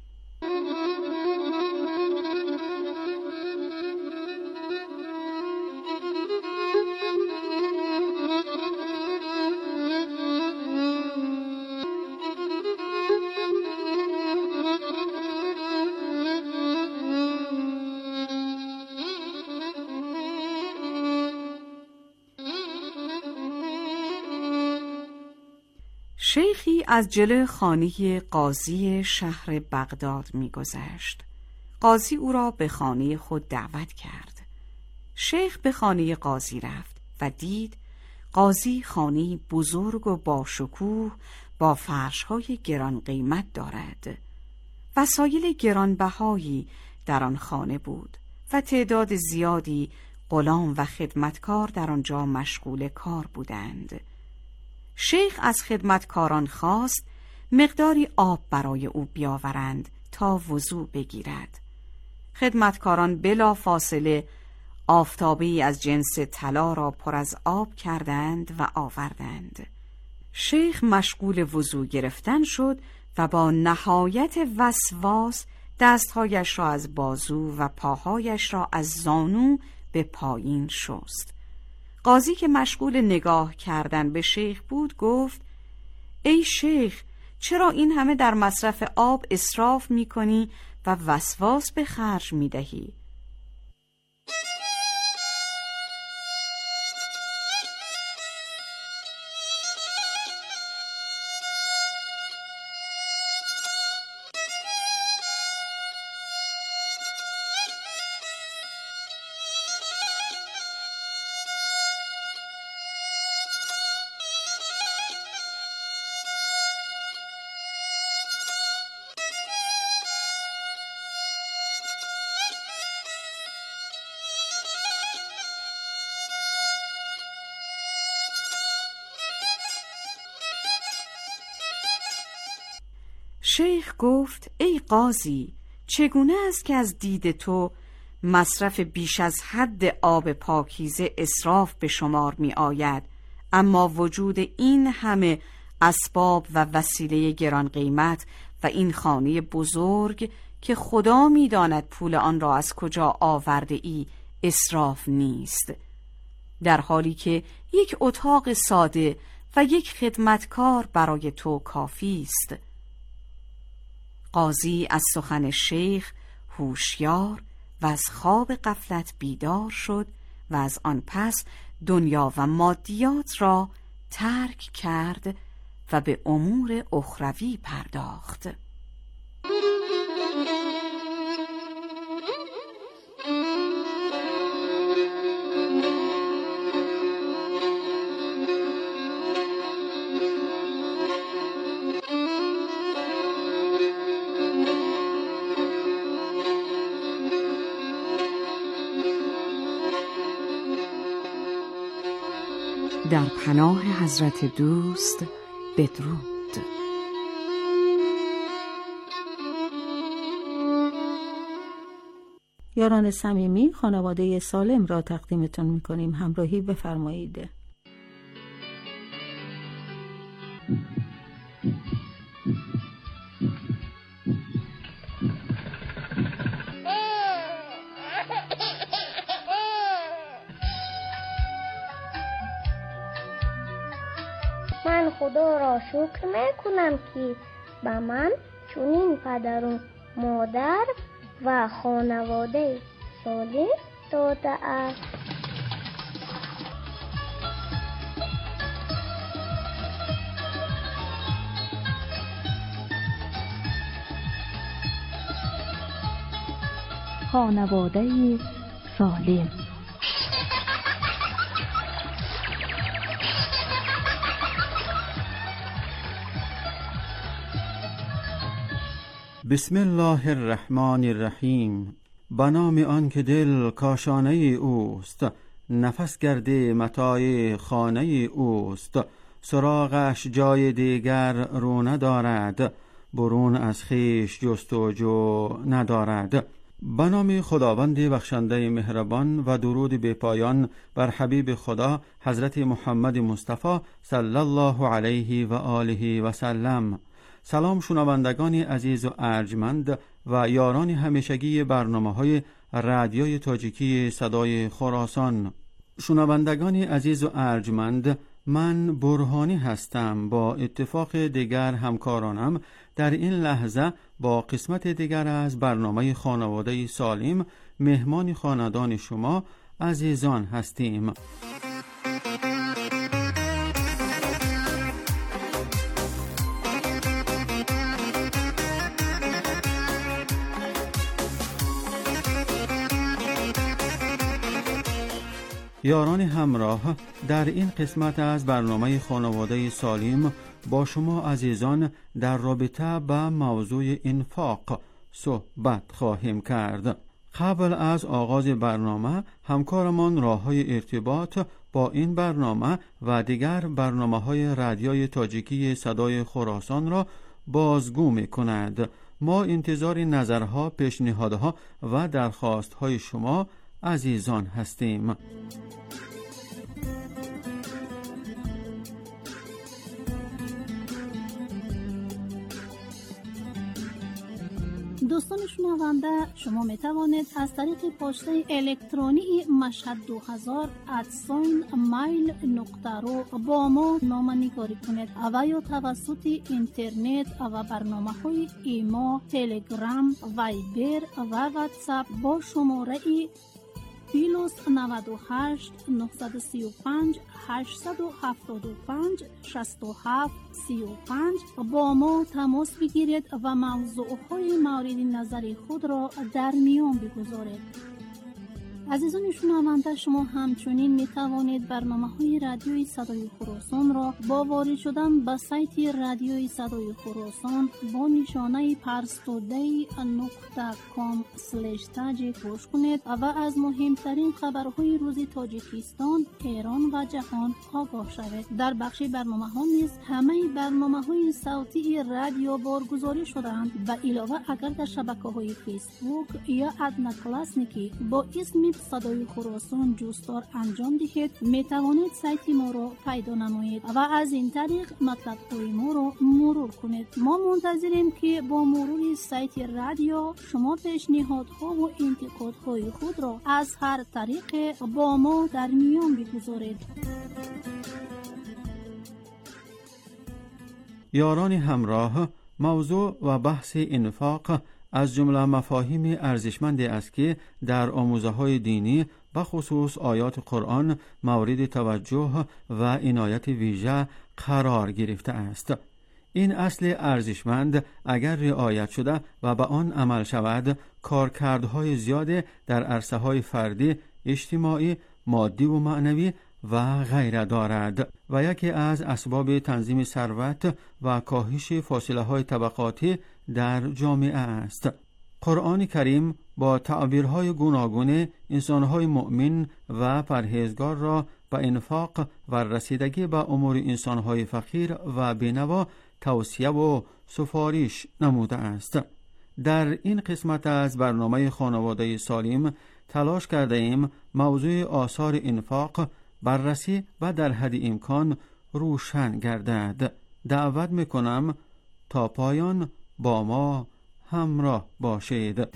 شیخی از جلوی خانه قاضی شهر بغداد می‌گذشت. قاضی او را به خانه خود دعوت کرد. شیخ به خانه قاضی رفت و دید قاضی خانه بزرگ و با شکوه با فرش‌های گران قیمت دارد. وسایل گرانبهایی در آن خانه بود و تعداد زیادی غلام و خدمتکار در آنجا مشغول کار بودند. شیخ از خدمتکاران خواست مقداری آب برای او بیاورند تا وضو بگیرد. خدمتکاران بلا فاصله آفتابی از جنس طلا را پر از آب کردند و آوردند. شیخ مشغول وضو گرفتن شد و با نهایت وسواس دستهایش را از بازو و پاهایش را از زانو به پایین شست. قاضی که مشغول نگاه کردن به شیخ بود گفت: ای شیخ، چرا این همه در مصرف آب اسراف می کنی و وسواس به خرج می دهی؟ شیخ گفت: ای قاضی، چگونه است که از دید تو مصرف بیش از حد آب پاکیزه اسراف به شمار می آید، اما وجود این همه اسباب و وسیله گران قیمت و این خانه بزرگ که خدا می داند پول آن را از کجا آورده ای اسراف نیست، در حالی که یک اتاق ساده و یک خدمتکار برای تو کافی است؟ قاضی از سخن شیخ هوشیار و از خواب غفلت بیدار شد و از آن پس دنیا و مادیات را ترک کرد و به امور اخروی پرداخت. در پناه حضرت دوست بدرود.
یاران صمیمی، خانواده سالم را تقدیمتون می‌کنیم. همراهی بفرمایید.
من خدا را شکر میکنم که به من چنین پدر و مادر و خانواده سالم داده است.
خانواده سالم.
بسم الله الرحمن الرحیم. به نام آن که دل کاشانه اوست، نفس گرده متاع خانه اوست. سراغش جای دیگر رو ندارد، برون از خویش جستجو ندارد. به نام خداوند بخشنده مهربان و درود به پایان بر حبیب خدا حضرت محمد مصطفی صلی الله علیه و آله و سلم. سلام شنوندگان عزیز و ارجمند و یاران همیشگی برنامه‌های رادیوی تاجیکی صدای خراسان. شنوندگان عزیز و ارجمند، من برهانی هستم. با اتفاق دیگر همکارانم در این لحظه با قسمت دیگر از برنامه خانواده سالم مهمان خاندان شما عزیزان هستیم. یاران همراه، در این قسمت از برنامه خانواده سالم با شما عزیزان در رابطه با موضوع انفاق صحبت خواهیم کرد. قبل از آغاز برنامه همکارمان راه‌های ارتباط با این برنامه و دیگر برنامه‌های رادیوی تاجیکی صدای خراسان را بازگو می‌کند. ما انتظار نظرها، پیشنهادها و درخواست‌های شما عزیزان هستیم.
دوستان شنونده، شما می توانید از طریق پسته الکترونی مشهد دو هزار ات ساین مایل نقطه رو با ما نامه‌نگاری کنید و یا توسط اینترنت و برنامه های ایما، تلگرام، وایبر و واتساپ با شماره پلاس نود و هشت نهصد و سی و پنج هشتصد و هفتاد و پنج شصت و هفت سی و پنج با ما تماس بگیرید و موضوعهای مورد نظر خود را در میان بگذارید. عزیزان شنونده، شما همچنین می توانید برنامه‌های رادیوی صدای خراسان را با وارد شدن به سایت رادیوی صدای خراسان با نشانه پرستودی نقطه کام اسلش تاج گوش کنید و از مهمترین خبرهای روز تاجیکستان، ایران و جهان آگاه شوید. در بخش برنامه‌ها نیز همه برنامه‌های صوتی رادیو بارگذاری شده‌اند و علاوه اگر در شبکه‌های فیسبوک یا ادنا کلاسنیکی با اسم صدای خراسان جستار انجام دهید، می توانید سایت ما را پیدا نمایید و از این طریق مطلب‌های ما را مرور کنید. ما منتظریم که با مرور سایت رادیو شما پیشنهادها و انتقادهای خود را از هر طریق با ما در میان بگذارید.
یاران همراه، موضوع و بحث انفاق از جمله مفاهیم ارزشمندی است که در آموزه‌های دینی به خصوص آیات قرآن مورد توجه و عنایت ویژه قرار گرفته است. این اصل ارزشمند اگر رعایت شده و به آن عمل شود، کارکردهای زیاد در عرصه‌های فردی، اجتماعی، مادی و معنوی و غیره دارد و یکی از اسباب تنظیم ثروت و کاهش فاصله‌های طبقاتی در جامعه است. قرآن کریم با تعبیرهای گوناگون انسانهای مؤمن و پرهیزگار را به انفاق و رسیدگی به امور انسانهای فقیر و بینوا توصیه و سفارش نموده است. در این قسمت از برنامه خانواده سالم تلاش کرده ایم موضوع آثار انفاق بررسی و در حد امکان روشن گردد. دعوت میکنم تا پایان با ما همراه باشید.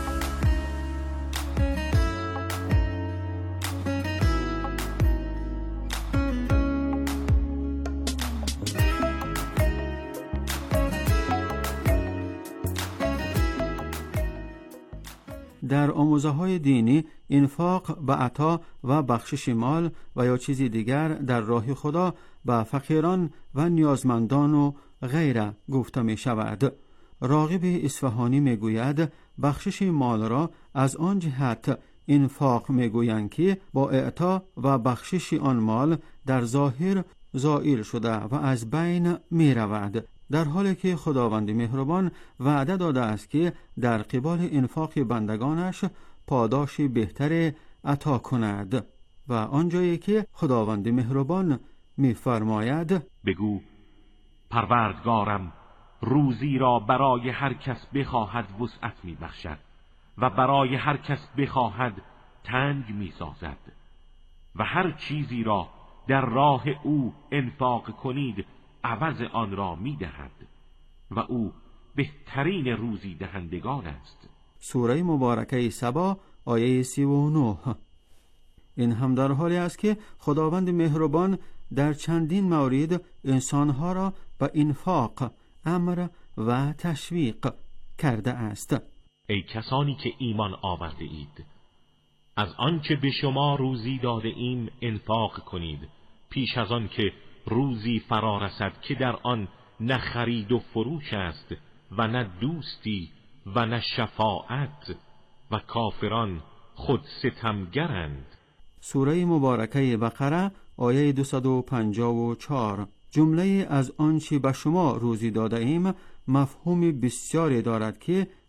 در آموزه‌های دینی انفاق به عطا و بخشش مال و یا چیزی دیگر در راه خدا به فقیران و نیازمندان و غیره گفته می شود. راغب اصفهانی می گوید بخشش مال را از آن جهت انفاق می گویند که با اعطا و بخشش آن مال در ظاهر زائل شده و از بین می رود، در حالی که خداوند مهربان وعده داده است که در قبال انفاق بندگانش پاداش بهتر عطا کند و آنجایی که خداوند مهربان می‌فرماید
بگو پروردگارم روزی را برای هر کس بخواهد وسعت می‌بخشد و برای هر کس بخواهد تنگ می‌سازد و هر چیزی را در راه او انفاق کنید عوض آن را می‌دهد و او بهترین روزی دهندگان است.
سوره مبارکه سبا آیه سی و نه. این هم در حالی است که خداوند مهربان در چندین مورد انسانها را به انفاق امر و تشویق کرده است.
ای کسانی که ایمان آورده اید، از آنچه به شما روزی داده ایم انفاق کنید پیش از آن که روزی فرا رسد که در آن نه خرید و فروش است و نه دوستی و نه شفاعت و کافران خود ستمگرند.
سوره مبارکه بقره آیه دویست و پنجاه و چهار. جمله از آنچه به شما روزی داده ایم مفهوم بسیاری دارد که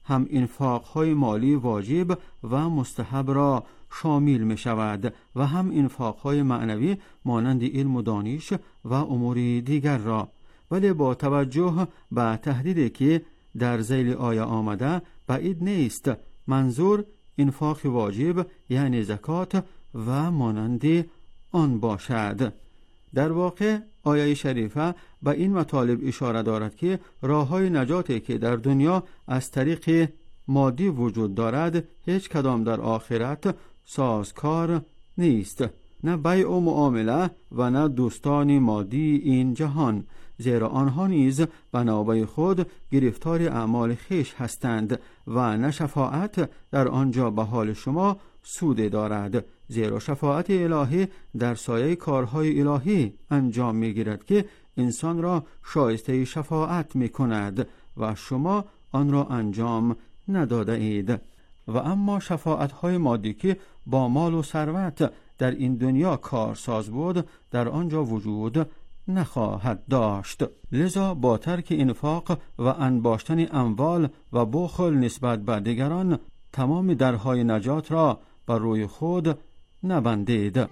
هم انفاقهای مالی واجب و مستحب را شامل می شود و هم انفاقهای معنوی مانند علم و دانش و امور دیگر را. ولی با توجه به تهدیدی که در ذیل آیه آمده بعید نیست منظور انفاق واجب یعنی زکات و مانند آن باشد. در واقع آیه شریفه به این مطالب اشاره دارد که راه‌های نجاتی که در دنیا از طریق مادی وجود دارد هیچ کدام در آخرت سازکار نیست، نه بیع و معامله و نه دوستان مادی این جهان، زیرا آنها نیز به نوبه خود گرفتار اعمال خویش هستند و نه شفاعت در آنجا به حال شما سود دارد، زیرا شفاعت الهی در سایه کارهای الهی انجام می‌گیرد که انسان را شایسته شفاعت می‌کند و شما آن را انجام نداده اید. و اما شفاعت‌های مادی که با مال و ثروت در این دنیا کارساز بود در آنجا وجود نخواهد داشت. لذا با ترک انفاق و انباشتن اموال و بخل نسبت به دیگران تمام درهای نجات را بر روی خود نبندید.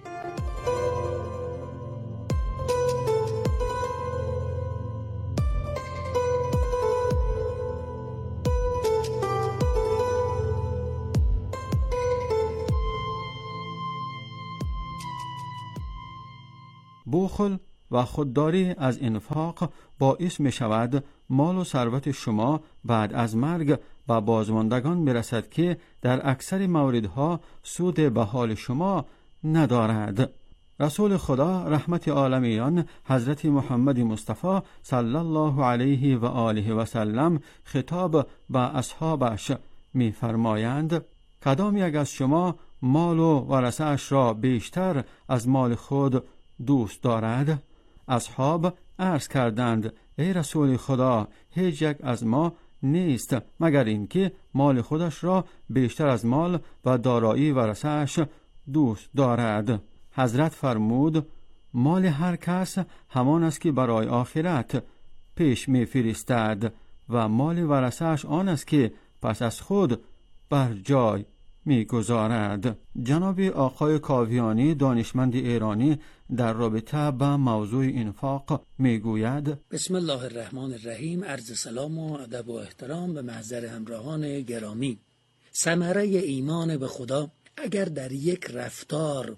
بخل و خودداری از انفاق باعث می شود مال و ثروت شما بعد از مرگ به بازماندگان برسد که در اکثر موردها سود به حال شما ندارد. رسول خدا رحمت عالمیان حضرت محمد مصطفی صلی الله علیه و آله و سلم خطاب به اصحابش می فرمایند کدام یک از شما مال و ورثه اش را بیشتر از مال خود دوست دارد؟ اصحاب عرض کردند ای رسول خدا هیچ یک از ما نیست مگر اینکه مال خودش را بیشتر از مال و دارایی ورثه اش دوست دارد. حضرت فرمود مال هر کس همان است که برای آخرت پیش می فرستد و مال ورثه اش آن است که پس از خود بر جای می گذارد. جناب آقای کاویانی دانشمند ایرانی در رابطه با موضوع انفاق می گوید
بسم الله الرحمن الرحیم. عرض سلام و ادب و احترام به محضر همراهان گرامی. ثمره ایمان به خدا اگر در یک رفتار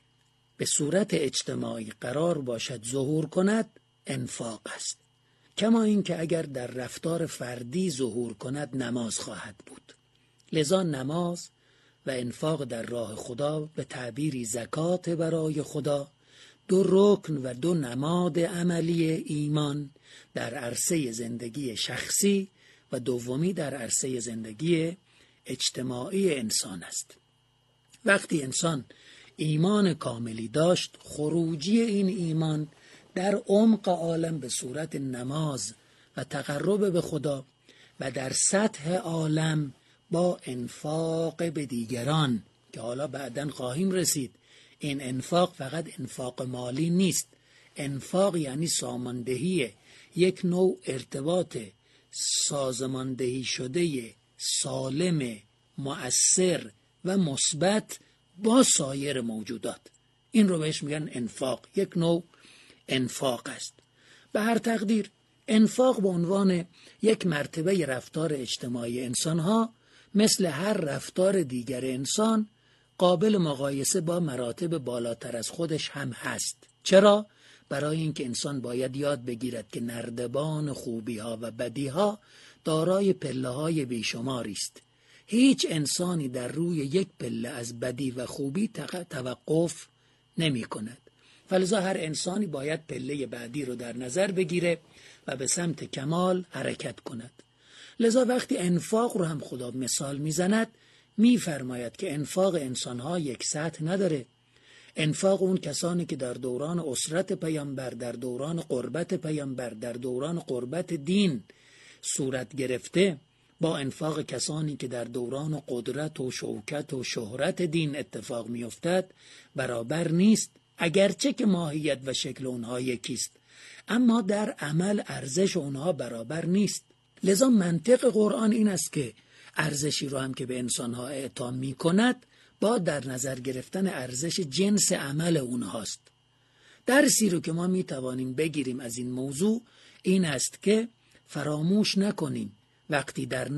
به صورت اجتماعی قرار باشد ظهور کند انفاق است، کما اینکه اگر در رفتار فردی ظهور کند نماز خواهد بود. لذا نماز و انفاق در راه خدا به تعبیری زکات برای خدا دو رکن و دو نماد عملی ایمان در عرصه زندگی شخصی و دومی در عرصه زندگی اجتماعی انسان است. وقتی انسان ایمان کاملی داشت خروجی این ایمان در عمق عالم به صورت نماز و تقرب به خدا و در سطح عالم با انفاق به دیگران که حالا بعداً خواهیم رسید. این انفاق فقط انفاق مالی نیست، انفاق یعنی ساماندهی یک نوع ارتباط سازماندهی شده سالم مؤثر و مثبت با سایر موجودات. این رو بهش میگن انفاق، یک نوع انفاق است. به هر تقدیر انفاق به عنوان یک مرتبه رفتار اجتماعی انسانها مثل هر رفتار دیگر انسان قابل مقایسه با مراتب بالاتر از خودش هم هست. چرا؟ برای اینکه انسان باید یاد بگیرد که نردبان خوبی ها و بدی ها دارای پله های بیشماری است. هیچ انسانی در روی یک پله از بدی و خوبی توقف نمی کند. فلذا هر انسانی باید پله بعدی رو در نظر بگیره و به سمت کمال حرکت کند. لذا وقتی انفاق رو هم خدا مثال میزند میفرماید که انفاق انسانها یک سطح نداره. انفاق اون کسانی که در دوران اسرت پیامبر، در دوران قربت پیامبر، در دوران قربت دین صورت گرفته با انفاق کسانی که در دوران قدرت و شوکت و شهرت دین اتفاق میافتد برابر نیست، اگرچه که ماهیت و شکل اونها یکیست، اما در عمل ارزش اونها برابر نیست. لذا منطق قرآن این است که ارزشی رو هم که به انسانها اعطا می کند با در نظر گرفتن ارزش جنس عمل اونهاست. درسی رو که ما می توانیم بگیریم از این موضوع این است که فراموش نکنیم وقتی در